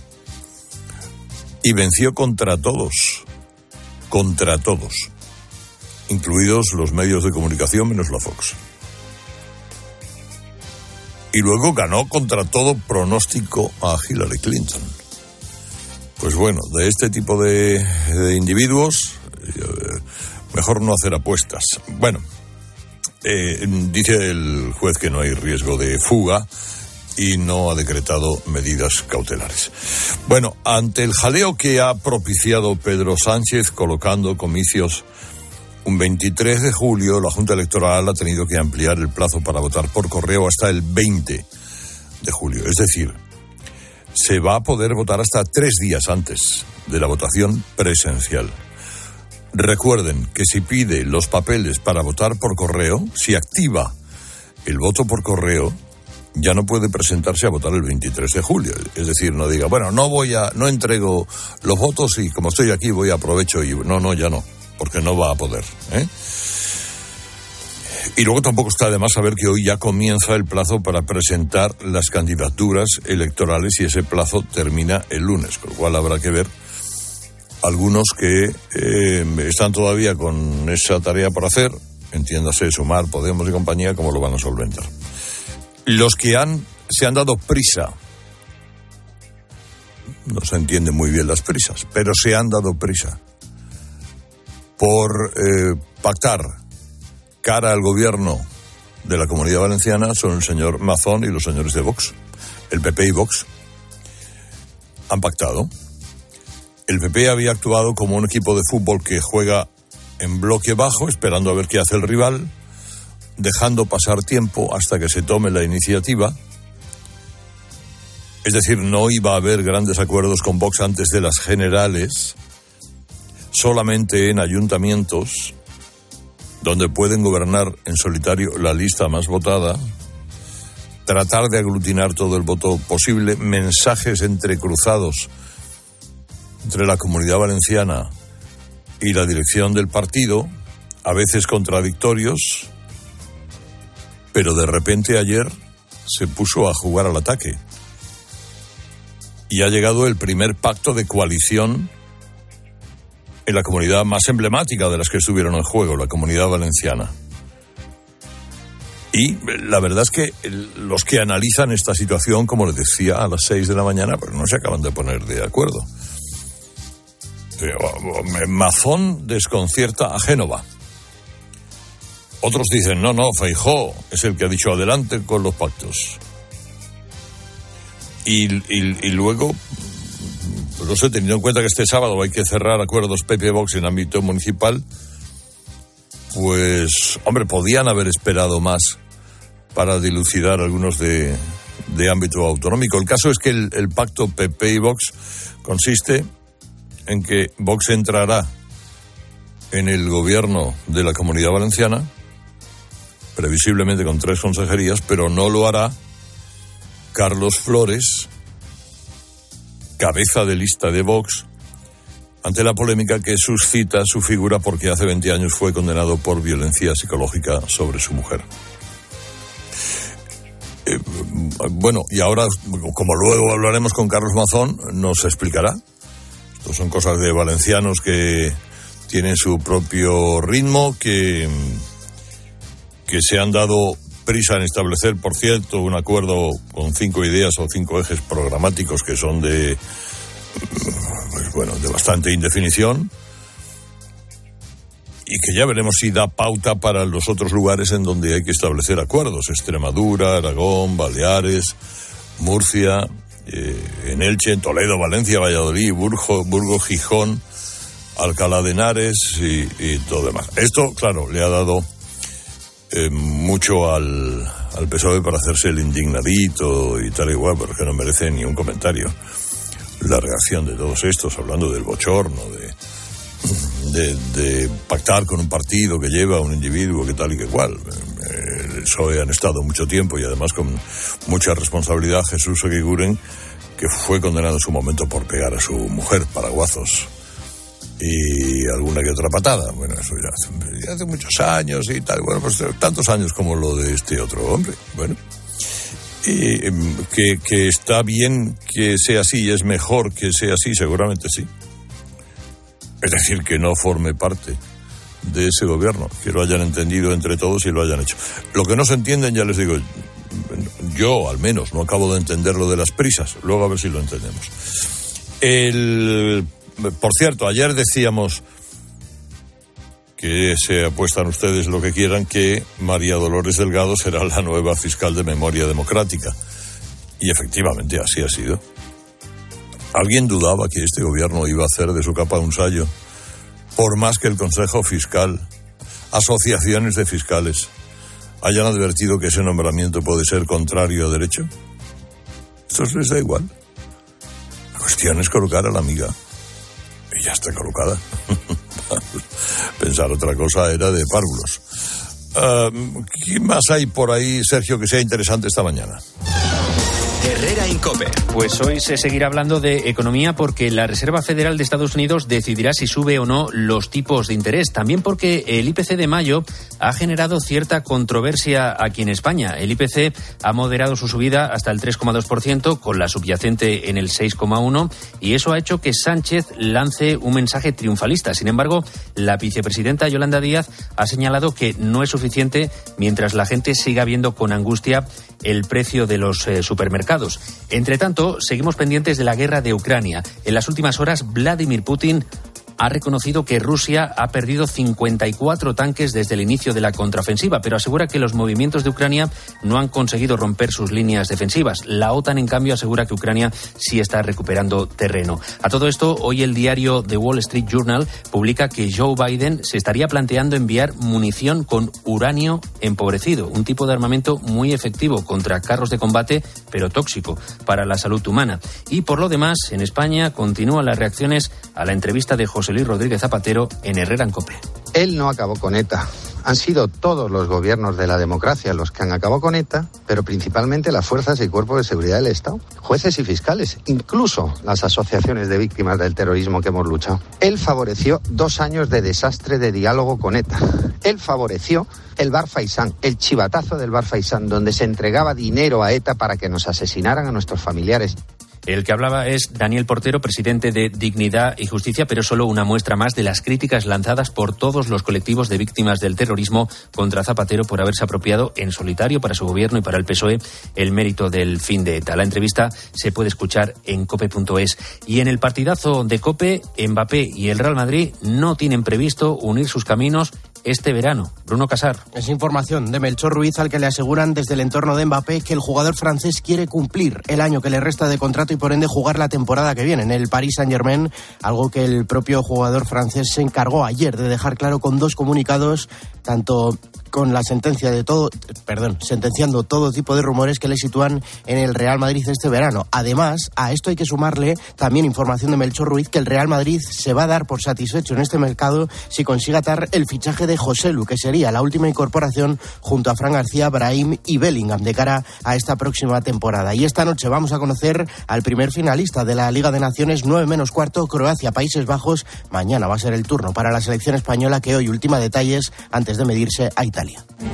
Y venció contra todos, incluidos los medios de comunicación menos la Fox. Y luego ganó contra todo pronóstico a Hillary Clinton. Pues bueno, de este tipo de individuos, mejor no hacer apuestas. Bueno, dice el juez que no hay riesgo de fuga y no ha decretado medidas cautelares. Bueno, ante el jaleo que ha propiciado Pedro Sánchez colocando comicios un 23 de julio, la Junta Electoral ha tenido que ampliar el plazo para votar por correo hasta el 20 de julio. Es decir, se va a poder votar hasta 3 días antes de la votación presencial. Recuerden que si pide los papeles para votar por correo, si activa el voto por correo, ya no puede presentarse a votar el 23 de julio. Es decir, no diga, bueno, no entrego los votos y como estoy aquí aprovecho y ya no, porque no va a poder, Y luego tampoco está de más saber que hoy ya comienza el plazo para presentar las candidaturas electorales y ese plazo termina el lunes, con lo cual habrá que ver algunos que están todavía con esa tarea por hacer, entiéndase Sumar, Podemos y compañía, cómo lo van a solventar. Los que se han dado prisa, no se entienden muy bien las prisas, pero se han dado prisa por pactar cara al gobierno de la Comunidad Valenciana son el señor Mazón y los señores de Vox. El PP y Vox han pactado. El PP había actuado como un equipo de fútbol que juega en bloque bajo, esperando a ver qué hace el rival, dejando pasar tiempo hasta que se tome la iniciativa. Es decir, no iba a haber grandes acuerdos con Vox antes de las generales, solamente en ayuntamientos donde pueden gobernar en solitario la lista más votada, tratar de aglutinar todo el voto posible, mensajes entrecruzados entre la Comunidad Valenciana y la dirección del partido, a veces contradictorios, pero de repente ayer se puso a jugar al ataque. Y ha llegado el primer pacto de coalición en la comunidad más emblemática de las que estuvieron en juego, la Comunidad Valenciana. Y la verdad es que los que analizan esta situación, como les decía, a las 6 de la mañana, pues no se acaban de poner de acuerdo. Mazón desconcierta a Génova. Otros dicen, no, Feijóo es el que ha dicho adelante con los pactos. Y luego, no sé, teniendo en cuenta que este sábado hay que cerrar acuerdos PP-Vox en ámbito municipal, pues, hombre, podían haber esperado más para dilucidar algunos de ámbito autonómico. El caso es que el pacto PP y Vox consiste en que Vox entrará en el gobierno de la Comunidad Valenciana, previsiblemente con 3 consejerías, pero no lo hará Carlos Flores, cabeza de lista de Vox, ante la polémica que suscita su figura porque hace 20 años fue condenado por violencia psicológica sobre su mujer. Bueno, y ahora, como luego hablaremos con Carlos Mazón, nos explicará. Estos son cosas de valencianos que tienen su propio ritmo, que se han dado prisa en establecer, por cierto, un acuerdo con 5 ideas o 5 ejes programáticos que son de bastante indefinición, y que ya veremos si da pauta para los otros lugares en donde hay que establecer acuerdos: Extremadura, Aragón, Baleares, Murcia, en Elche, en Toledo, Valencia, Valladolid, Burgos, Gijón, Alcalá de Henares y todo demás. Esto, claro, le ha dado mucho al PSOE para hacerse el indignadito y tal igual, pero que no merece ni un comentario la reacción de todos estos, hablando del bochorno, de pactar con un partido que lleva a un individuo que tal y que cual. El PSOE han estado mucho tiempo y además con mucha responsabilidad. Jesús Eguiguren, que fue condenado en su momento por pegar a su mujer, paraguazos, y alguna que otra patada. Bueno, eso ya hace muchos años y tal. Bueno, pues tantos años como lo de este otro hombre. Bueno, y que está bien que sea así y es mejor que sea así, seguramente sí. Es decir, que no forme parte de ese gobierno, que lo hayan entendido entre todos y lo hayan hecho. Lo que no se entienden, ya les digo, yo al menos no acabo de entender lo de las prisas, luego a ver si lo entendemos. Por cierto, ayer decíamos que se apuestan ustedes lo que quieran, que María Dolores Delgado será la nueva fiscal de Memoria Democrática. Y efectivamente así ha sido. ¿Alguien dudaba que este gobierno iba a hacer de su capa un sayo? Por más que el Consejo Fiscal, asociaciones de fiscales, hayan advertido que ese nombramiento puede ser contrario a derecho. Esto les da igual. La cuestión es colocar a la amiga. Y ya está colocada. Pensar otra cosa era de párvulos. ¿Qué más hay por ahí, Sergio, que sea interesante esta mañana? Herrera Incope. Pues hoy se seguirá hablando de economía porque la Reserva Federal de Estados Unidos decidirá si sube o no los tipos de interés. También porque el IPC de mayo ha generado cierta controversia aquí en España. El IPC ha moderado su subida hasta el 3,2%, con la subyacente en el 6,1%, y eso ha hecho que Sánchez lance un mensaje triunfalista. Sin embargo, la vicepresidenta Yolanda Díaz ha señalado que no es suficiente mientras la gente siga viendo con angustia el precio de los supermercados. Entre tanto, seguimos pendientes de la guerra de Ucrania. En las últimas horas, Vladimir Putin ha reconocido que Rusia ha perdido 54 tanques desde el inicio de la contraofensiva, pero asegura que los movimientos de Ucrania no han conseguido romper sus líneas defensivas. La OTAN, en cambio, asegura que Ucrania sí está recuperando terreno. A todo esto, hoy el diario The Wall Street Journal publica que Joe Biden se estaría planteando enviar munición con uranio empobrecido, un tipo de armamento muy efectivo contra carros de combate, pero tóxico para la salud humana. Y por lo demás, en España continúan las reacciones a la entrevista de José Luis Rodríguez Zapatero en Herrera en COPE. Él no acabó con ETA. Han sido todos los gobiernos de la democracia los que han acabado con ETA, pero principalmente las fuerzas y cuerpos de seguridad del Estado, jueces y fiscales, incluso las asociaciones de víctimas del terrorismo que hemos luchado. Él favoreció 2 años de desastre de diálogo con ETA. Él favoreció el Bar Faisán, el chivatazo del Bar Faisán, donde se entregaba dinero a ETA para que nos asesinaran a nuestros familiares. El que hablaba es Daniel Portero, presidente de Dignidad y Justicia, pero solo una muestra más de las críticas lanzadas por todos los colectivos de víctimas del terrorismo contra Zapatero por haberse apropiado en solitario para su gobierno y para el PSOE el mérito del fin de ETA. La entrevista se puede escuchar en cope.es. Y en el partidazo de COPE, Mbappé y el Real Madrid no tienen previsto unir sus caminos este verano. Bruno Casar. Es información de Melchor Ruiz, al que le aseguran desde el entorno de Mbappé que el jugador francés quiere cumplir el año que le resta de contrato y por ende jugar la temporada que viene en el Paris Saint-Germain, algo que el propio jugador francés se encargó ayer de dejar claro con 2 comunicados, tanto con la sentenciando todo tipo de rumores que le sitúan en el Real Madrid este verano. Además, a esto hay que sumarle también información de Melchor Ruiz que el Real Madrid se va a dar por satisfecho en este mercado si consigue atar el fichaje de Joselu, que sería la última incorporación junto a Fran García, Brahim y Bellingham de cara a esta próxima temporada. Y esta noche vamos a conocer al primer finalista de la Liga de Naciones, 9:15, Croacia-Países Bajos. Mañana va a ser el turno para la selección española, que hoy ultima detalles antes de medirse a Italia.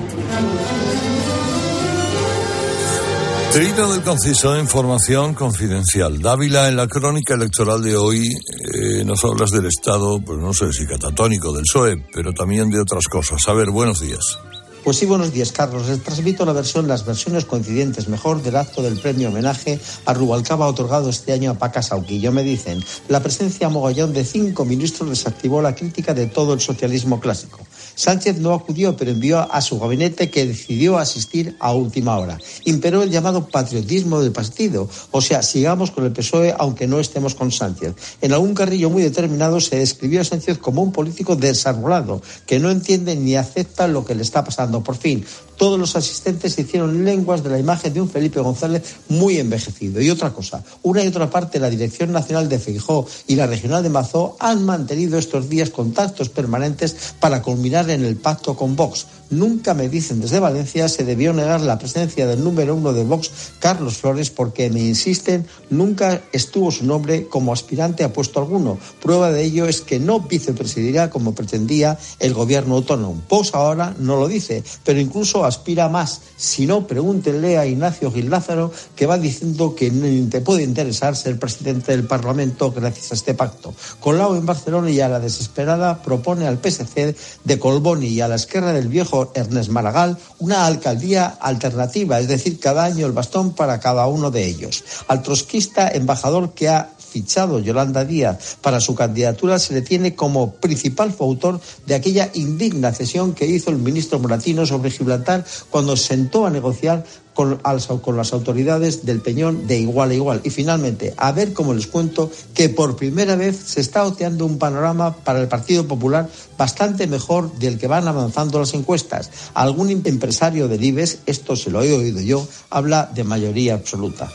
Trino del Conciso, información confidencial. Dávila, en la crónica electoral de hoy nos hablas del estado, pues no sé si catatónico del PSOE, pero también de otras cosas. A ver, buenos días. Pues sí, buenos días, Carlos. Les transmito las versiones coincidentes mejor del acto del premio homenaje a Rubalcaba otorgado este año a Paca Sauquillo. Me dicen, la presencia mogollón de 5 ministros desactivó la crítica de todo el socialismo clásico. Sánchez no acudió, pero envió a su gabinete, que decidió asistir a última hora. Imperó el llamado patriotismo del partido, o sea, sigamos con el PSOE aunque no estemos con Sánchez. En algún carrillo muy determinado se describió a Sánchez como un político desarbolado, que no entiende ni acepta lo que le está pasando. Por fin, todos los asistentes hicieron lenguas de la imagen de un Felipe González muy envejecido. Y otra cosa, una y otra parte, la Dirección Nacional de Feijóo y la Regional de Mazó han mantenido estos días contactos permanentes para culminar en el pacto con Vox. Nunca, me dicen desde Valencia, se debió negar la presencia del número 1 de Vox, Carlos Flores, porque, me insisten, nunca estuvo su nombre como aspirante a puesto alguno. Prueba de ello es que no vicepresidirá como pretendía el gobierno autónomo. Vox ahora no lo dice, pero incluso aspira a más. Si no, pregúntenle a Ignacio Gil Lázaro, que va diciendo que te puede interesar ser presidente del Parlamento gracias a este pacto. Colau en Barcelona y a la desesperada propone al PSC de Collboni y a la Esquerra del viejo Ernest Maragall una alcaldía alternativa, es decir, cada año el bastón para cada uno de ellos. Al trotskista embajador que ha fichado Yolanda Díaz para su candidatura se le tiene como principal coautor de aquella indigna cesión que hizo el ministro Moratino sobre Gibraltar cuando sentó a negociar con las autoridades del Peñón de igual a igual. Y finalmente, a ver cómo les cuento que por primera vez se está oteando un panorama para el Partido Popular bastante mejor del que van avanzando las encuestas. Algún empresario del IBEX, esto se lo he oído yo, habla de mayoría absoluta.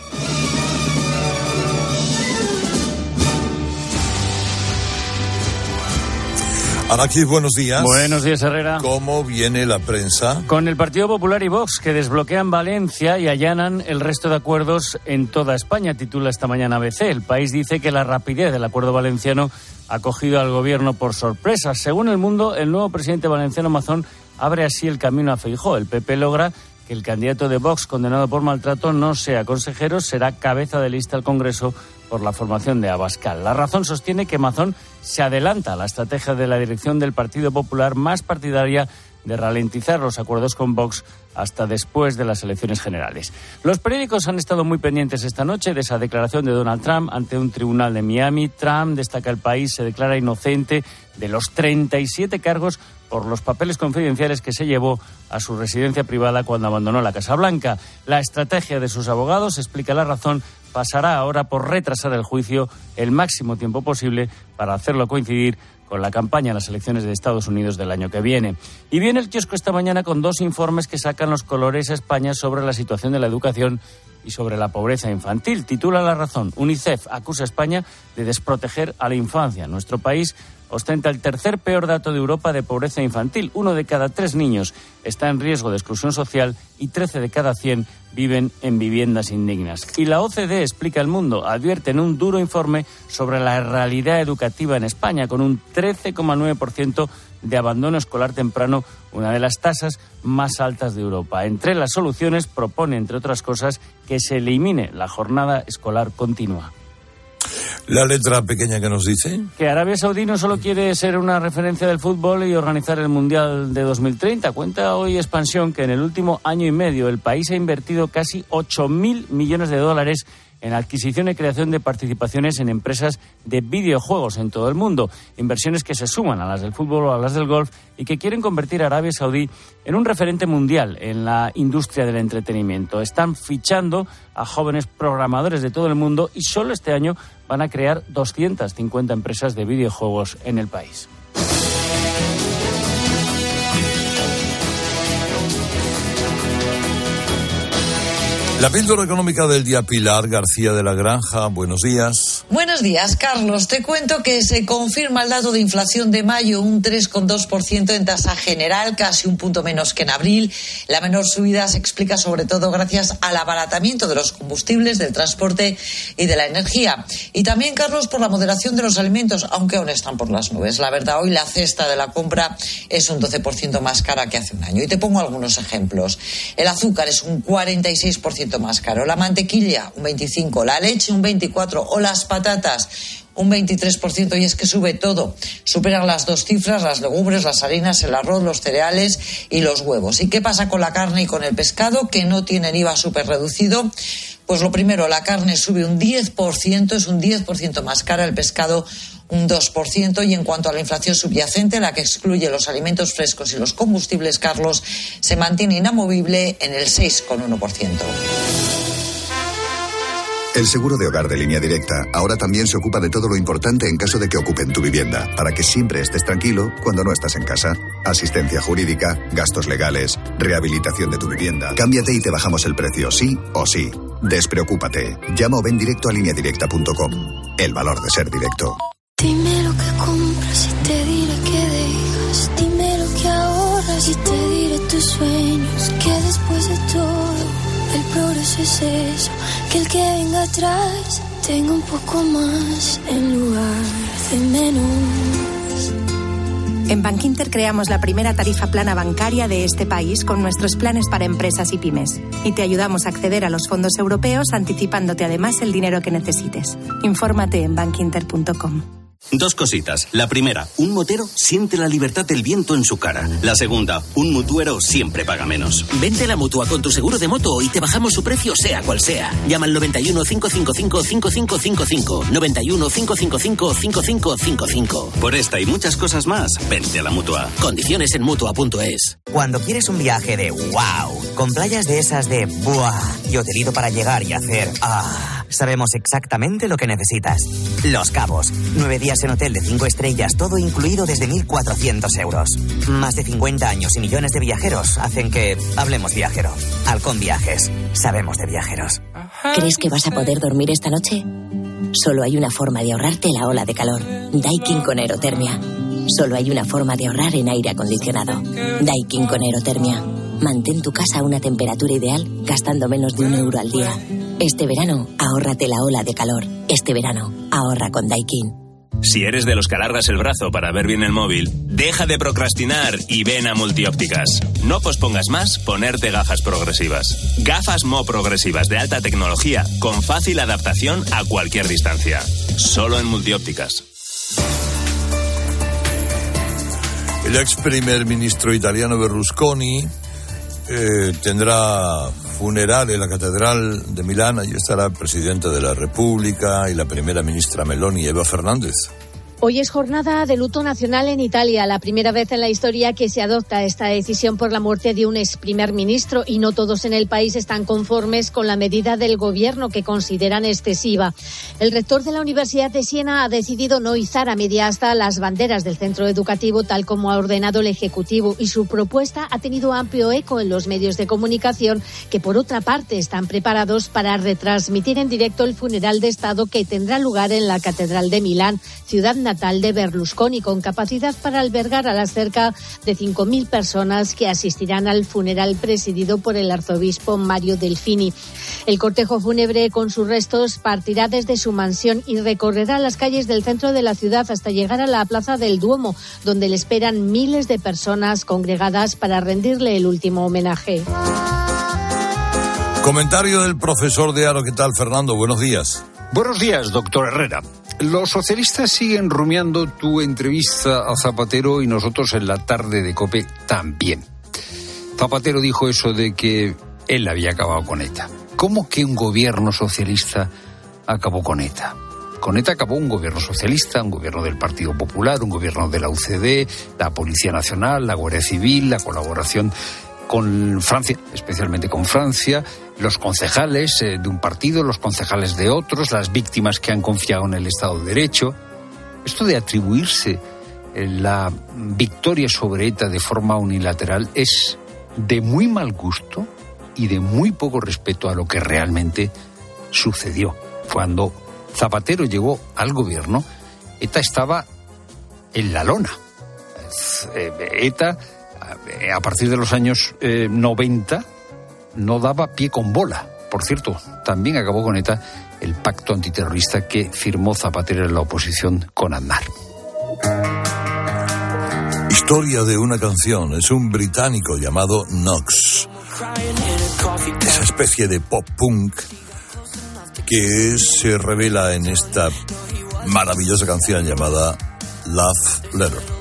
Araquis, buenos días. Buenos días, Herrera. ¿Cómo viene la prensa? Con el Partido Popular y Vox, que desbloquean Valencia y allanan el resto de acuerdos en toda España, titula esta mañana ABC. El País dice que la rapidez del acuerdo valenciano ha cogido al gobierno por sorpresa. Según El Mundo, el nuevo presidente valenciano Mazón abre así el camino a Feijóo. El PP logra que el candidato de Vox, condenado por maltrato, no sea consejero, será cabeza de lista al Congreso por la formación de Abascal. La Razón sostiene que Mazón se adelanta a la estrategia de la dirección del Partido Popular, más partidaria de ralentizar los acuerdos con Vox hasta después de las elecciones generales. Los periódicos han estado muy pendientes esta noche de esa declaración de Donald Trump ante un tribunal de Miami. Trump, destaca El País, se declara inocente de los 37 cargos por los papeles confidenciales que se llevó a su residencia privada cuando abandonó la Casa Blanca. La estrategia de sus abogados, explica La Razón, pasará ahora por retrasar el juicio el máximo tiempo posible para hacerlo coincidir con la campaña en las elecciones de Estados Unidos del año que viene. Y viene El Kiosco esta mañana con dos informes que sacan los colores a España sobre la situación de la educación y sobre la pobreza infantil. Titula La Razón: UNICEF acusa a España de desproteger a la infancia. Nuestro país ostenta el tercer peor dato de Europa de pobreza infantil. 1 de cada 3 niños está en riesgo de exclusión social y 13 de cada 100 viven en viviendas indignas. Y la OCDE, explica El Mundo, advierte en un duro informe sobre la realidad educativa en España, con un 13,9% de abandono escolar temprano, una de las tasas más altas de Europa. Entre las soluciones propone, entre otras cosas, que se elimine la jornada escolar continua. La letra pequeña que nos dice que Arabia Saudí no solo quiere ser una referencia del fútbol y organizar el Mundial de 2030. Cuenta hoy Expansión que en el último año y medio el país ha invertido casi 8.000 millones de dólares en adquisición y creación de participaciones en empresas de videojuegos en todo el mundo. Inversiones que se suman a las del fútbol o a las del golf y que quieren convertir a Arabia Saudí en un referente mundial en la industria del entretenimiento. Están fichando a jóvenes programadores de todo el mundo y solo este año van a crear 250 empresas de videojuegos en el país. La píldora económica del día, Pilar García de la Granja. Buenos días. Buenos días, Carlos. Te cuento que se confirma el dato de inflación de mayo, un 3,2% en tasa general, casi un punto menos que en abril. La menor subida se explica sobre todo gracias al abaratamiento de los combustibles, del transporte y de la energía. Y también, Carlos, por la moderación de los alimentos, aunque aún están por las nubes. La verdad, hoy la cesta de la compra es un 12% más cara que hace un año. Y te pongo algunos ejemplos. El azúcar es un 46% más caro, la mantequilla un 25%, la leche un 24% o las patatas un 23%, y es que sube todo. Superan las 2 cifras las legumbres, las harinas, el arroz, los cereales y los huevos. ¿Y qué pasa con la carne y con el pescado, que no tienen IVA súper reducido? Pues lo primero, la carne sube un 10%, es un 10% más cara, el pescado un 2%, y en cuanto a la inflación subyacente, la que excluye los alimentos frescos y los combustibles, Carlos, se mantiene inamovible en el 6,1%. El seguro de hogar de Línea Directa ahora también se ocupa de todo lo importante en caso de que ocupen tu vivienda, para que siempre estés tranquilo cuando no estás en casa. Asistencia jurídica, gastos legales, rehabilitación de tu vivienda. Cámbiate y te bajamos el precio, sí o sí. Despreocúpate. Llama o ven directo a lineadirecta.com. El valor de ser directo. Dime lo que compras y te diré que dejas. Dime lo que ahorras y te diré tus sueños. Que después de todo el progreso es eso, que el que venga atrás tenga un poco más en lugar de menos. En Bankinter creamos la primera tarifa plana bancaria de este país con nuestros planes para empresas y pymes. Y te ayudamos a acceder a los fondos europeos anticipándote además el dinero que necesites. Infórmate en bankinter.com. Dos cositas. La primera, un motero siente la libertad del viento en su cara. La segunda, un mutuero siempre paga menos. Vente a la Mutua con tu seguro de moto y te bajamos su precio sea cual sea. Llama al 91 555 5555. 91 555 5555. Por esta y muchas cosas más, vente a la Mutua. Condiciones en Mutua.es. Cuando quieres un viaje de wow, con playas de esas de buah y hotelito para llegar y hacer sabemos exactamente lo que necesitas. Los Cabos. 9 días en hotel de 5 estrellas, todo incluido desde 1.400 euros. Más de 50 años y millones de viajeros hacen que hablemos viajero. Halcón Viajes. Sabemos de viajeros. ¿Crees que vas a poder dormir esta noche? Solo hay una forma de ahorrarte la ola de calor. Daikin con Aerotermia. Solo hay una forma de ahorrar en aire acondicionado. Daikin con Aerotermia. Mantén tu casa a una temperatura ideal gastando menos de €1 al día. Este verano, ahórrate la ola de calor. Este verano, ahorra con Daikin. Si eres de los que alargas el brazo para ver bien el móvil, deja de procrastinar y ven a Multiópticas. No pospongas más ponerte gafas progresivas. Gafas Mo progresivas de alta tecnología con fácil adaptación a cualquier distancia. Solo en Multiópticas. El ex primer ministro italiano Berlusconi tendrá funeral en la Catedral de Milán. Allí estará el presidente de la República y la primera ministra Meloni, Eva Fernández. Hoy es jornada de luto nacional en Italia, la primera vez en la historia que se adopta esta decisión por la muerte de un ex primer ministro, y no todos en el país están conformes con la medida del gobierno, que consideran excesiva. El rector de la Universidad de Siena ha decidido no izar a media asta las banderas del centro educativo tal como ha ordenado el Ejecutivo, y su propuesta ha tenido amplio eco en los medios de comunicación, que por otra parte están preparados para retransmitir en directo el funeral de Estado que tendrá lugar en la Catedral de Milán, ciudad natal de Berlusconi, con capacidad para albergar a las cerca de 5.000 personas que asistirán al funeral presidido por el arzobispo Mario Delfini. El cortejo fúnebre con sus restos partirá desde su mansión y recorrerá las calles del centro de la ciudad hasta llegar a la plaza del Duomo, donde le esperan miles de personas congregadas para rendirle el último homenaje. Comentario del profesor de Aro. ¿Qué tal, Fernando? Buenos días. Buenos días, doctor Herrera. Los socialistas siguen rumiando tu entrevista a Zapatero y nosotros en la tarde de COPE también. Zapatero dijo eso de que él había acabado con ETA. ¿Cómo que un gobierno socialista acabó con ETA? Con ETA acabó un gobierno socialista, un gobierno del Partido Popular, un gobierno de la UCD, la Policía Nacional, la Guardia Civil, la colaboración con Francia, especialmente con Francia, los concejales de un partido, los concejales de otros, las víctimas que han confiado en el Estado de Derecho. Esto de atribuirse la victoria sobre ETA de forma unilateral es de muy mal gusto y de muy poco respeto a lo que realmente sucedió. Cuando Zapatero llegó al gobierno, ETA estaba en la lona. ETA, a partir de los años 90, no daba pie con bola. Por cierto, también acabó con ETA el pacto antiterrorista que firmó Zapatero en la oposición con Aznar. Historia de una canción. Es un británico llamado Knox. Esa especie de pop-punk que se revela en esta maravillosa canción llamada Love Letter.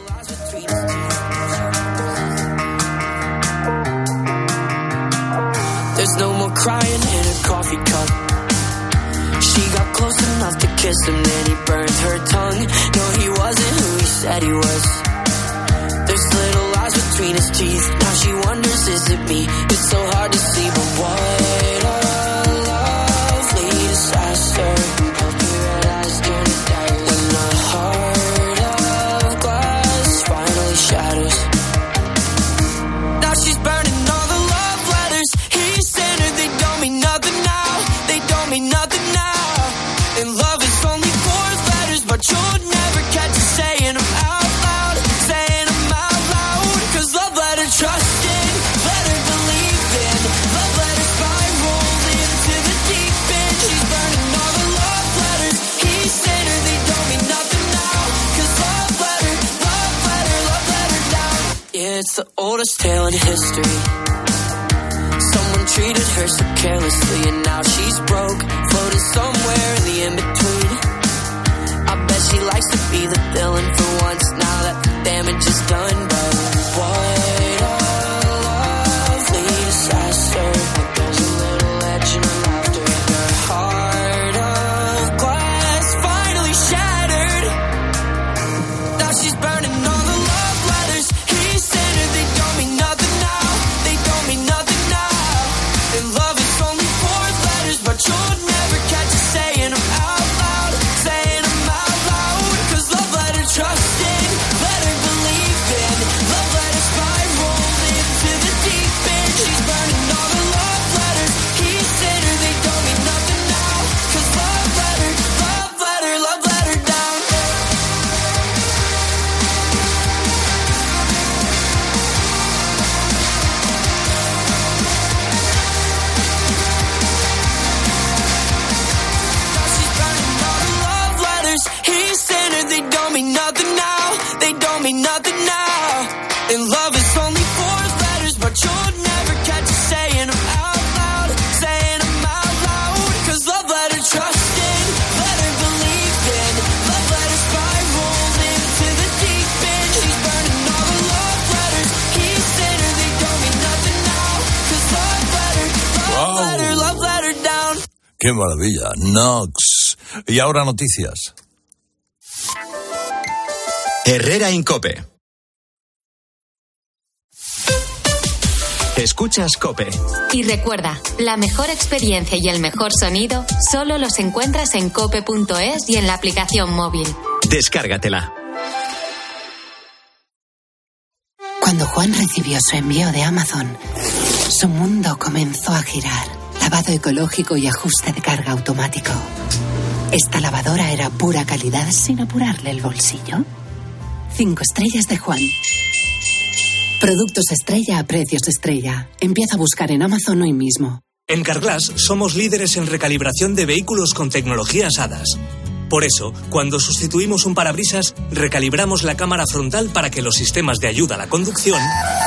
There's no more crying in a coffee cup. She got close enough to kiss him, then he burned her tongue. No, he wasn't who he said he was. There's little lies between his teeth. Now she wonders, is it me? It's so hard to see, but what a lovely disaster. Her eyes turn to dark when the heart of glass finally shatters. Now she's burning all the love letters he sent her. They don't mean nothing now. They don't mean nothing now. And love is only 4 letters, but you'll never catch her saying them out loud, saying them out loud. 'Cause love letter trusting, let her believe in. Love letter spiraled into the deep end. She's burning all the love letters he sent her. They don't mean nothing now. 'Cause love letter, love letter, love letter. the oldest tale in history. Someone treated her so carelessly and now she's broke, floating somewhere in the in-between. I bet she likes to be the villain for once, now that the damage is done. But what a lovely disaster. There's a little legend of laughter. Her heart of glass finally shattered. Now she's burning all the love letters he sent her. They don't mean nothing now. They don't mean nothing now. And love is only 4 letters, but you'll never catch her saying them out loud. Saying them out loud. Cause love letter trusting, let her believe in. Love letter spiraled into the deep end. She's burning all the love letters he sent her. They don't mean nothing now. Cause love letter down. He sent her, they don't mean nothing now. They don't mean nothing now. And love is only 4 letters, but you'll never catch her saying them out loud. Saying them out loud. Cause love letter trusting, let her believe in. Love letter spiraled into the deep end. She's burning all the love letters he sent her. They don't mean nothing now. Cause love letter down. ¡Qué maravilla! Knox. Y ahora noticias. Herrera Incope. Escuchas COPE. Y recuerda, la mejor experiencia y el mejor sonido solo los encuentras en cope.es y en la aplicación móvil. Descárgatela. Cuando Juan recibió su envío de Amazon, su mundo comenzó a girar. Lavado ecológico y ajuste de carga automático. Esta lavadora era pura calidad sin apurarle el bolsillo. 5 estrellas de Juan. Productos estrella a precios estrella. Empieza a buscar en Amazon hoy mismo. En Carglass somos líderes en recalibración de vehículos con tecnologías HADAS. Por eso, cuando sustituimos un parabrisas, recalibramos la cámara frontal para que los sistemas de ayuda a la conducción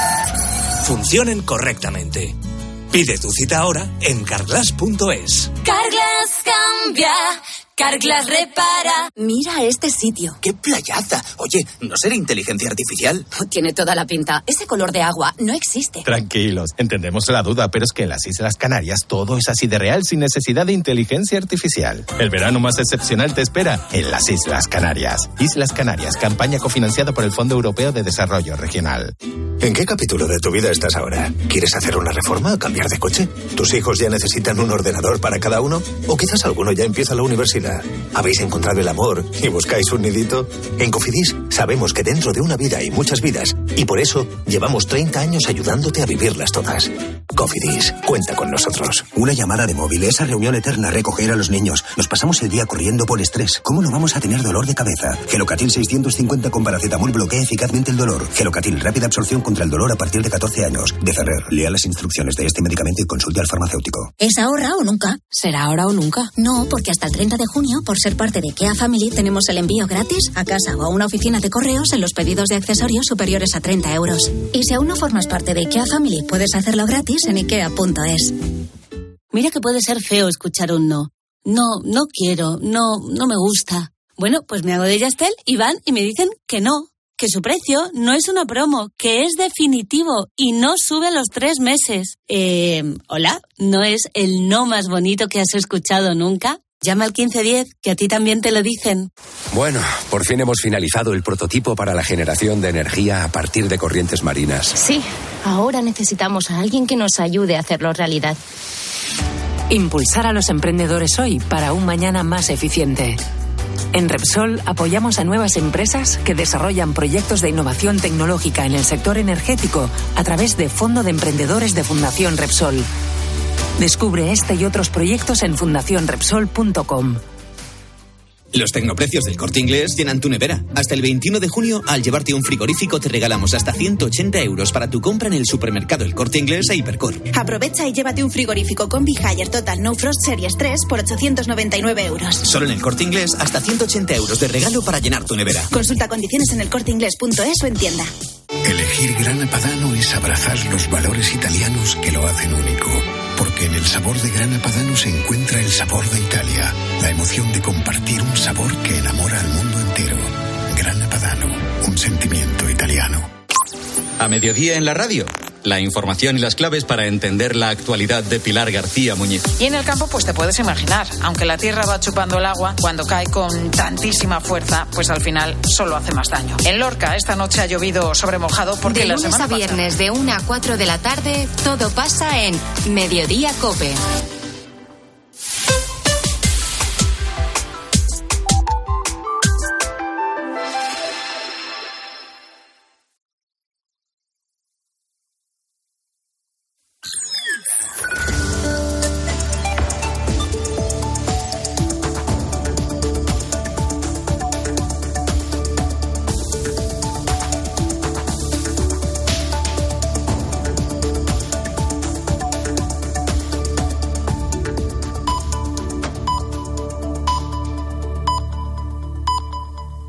funcionen correctamente. Pide tu cita ahora en carglass.es. Carglass cambia, Carglass repara. Mira este sitio. ¡Qué playaza! Oye, ¿no será inteligencia artificial? Tiene toda la pinta. Ese color de agua no existe. Tranquilos, entendemos la duda, pero es que en las Islas Canarias todo es así de real sin necesidad de inteligencia artificial. El verano más excepcional te espera en las Islas Canarias. Islas Canarias, campaña cofinanciada por el Fondo Europeo de Desarrollo Regional. ¿En qué capítulo de tu vida estás ahora? ¿Quieres hacer una reforma o cambiar de coche? ¿Tus hijos ya necesitan un ordenador para cada uno? ¿O quizás alguno ya empieza la universidad? ¿Habéis encontrado el amor y buscáis un nidito? En Cofidis sabemos que dentro de una vida hay muchas vidas y por eso llevamos 30 años ayudándote a vivirlas todas. Cofidis, cuenta con nosotros. Una llamada de móvil, esa reunión eterna, recoger a los niños. Nos pasamos el día corriendo por estrés. ¿Cómo no vamos a tener dolor de cabeza? Gelocatil 650 con paracetamol bloquea eficazmente el dolor. Gelocatil, rápida absorción contra el dolor a partir de 14 años. De Ferrer, lea las instrucciones de este medicamento y consulte al farmacéutico. ¿Es ahora o nunca? ¿Será ahora o nunca? No, porque hasta el 30 de junio, por ser parte de Kea Family, tenemos el envío gratis a casa o a una oficina de correos en los pedidos de accesorios superiores a 30 euros. Y si aún no formas parte de Kea Family, puedes hacerlo gratis en ikea.es. Mira que puede ser feo escuchar un no. No quiero, no me gusta. Bueno, pues me hago de Yastel y van y me dicen que no, que su precio no es una promo, que es definitivo y no sube a los 3 meses. Hola, ¿no es el no más bonito que has escuchado nunca? Llama al 1510, que a ti también te lo dicen. Bueno, por fin hemos finalizado el prototipo para la generación de energía a partir de corrientes marinas. Sí, ahora necesitamos a alguien que nos ayude a hacerlo realidad. Impulsar a los emprendedores hoy para un mañana más eficiente. En Repsol apoyamos a nuevas empresas que desarrollan proyectos de innovación tecnológica en el sector energético a través de Fondo de Emprendedores de Fundación Repsol. Descubre este y otros proyectos en fundacionrepsol.com. Los tecnoprecios del Corte Inglés llenan tu nevera. Hasta el 21 de junio, al llevarte un frigorífico, te regalamos hasta 180 euros para tu compra en el supermercado El Corte Inglés e Hipercor. Aprovecha y llévate un frigorífico Combi Haier Total No Frost Series 3 por 899 euros. Solo en El Corte Inglés, hasta 180 euros de regalo para llenar tu nevera. Consulta condiciones en elcorteinglés.es o en tienda. Elegir Grana Padano es abrazar los valores italianos que lo hacen único. Porque en el sabor de Grana Padano se encuentra el sabor de Italia, la emoción de compartir un sabor que enamora al mundo entero. Grana Padano, un sentimiento italiano. A mediodía en la radio, la información y las claves para entender la actualidad de Pilar García Muñiz. Y en el campo, pues te puedes imaginar, aunque la tierra va chupando el agua, cuando cae con tantísima fuerza, pues al final solo hace más daño. En Lorca, esta noche ha llovido sobre mojado porque la semana pasada... De lunes a viernes, de 1 a 4 de la tarde, todo pasa en Mediodía COPE.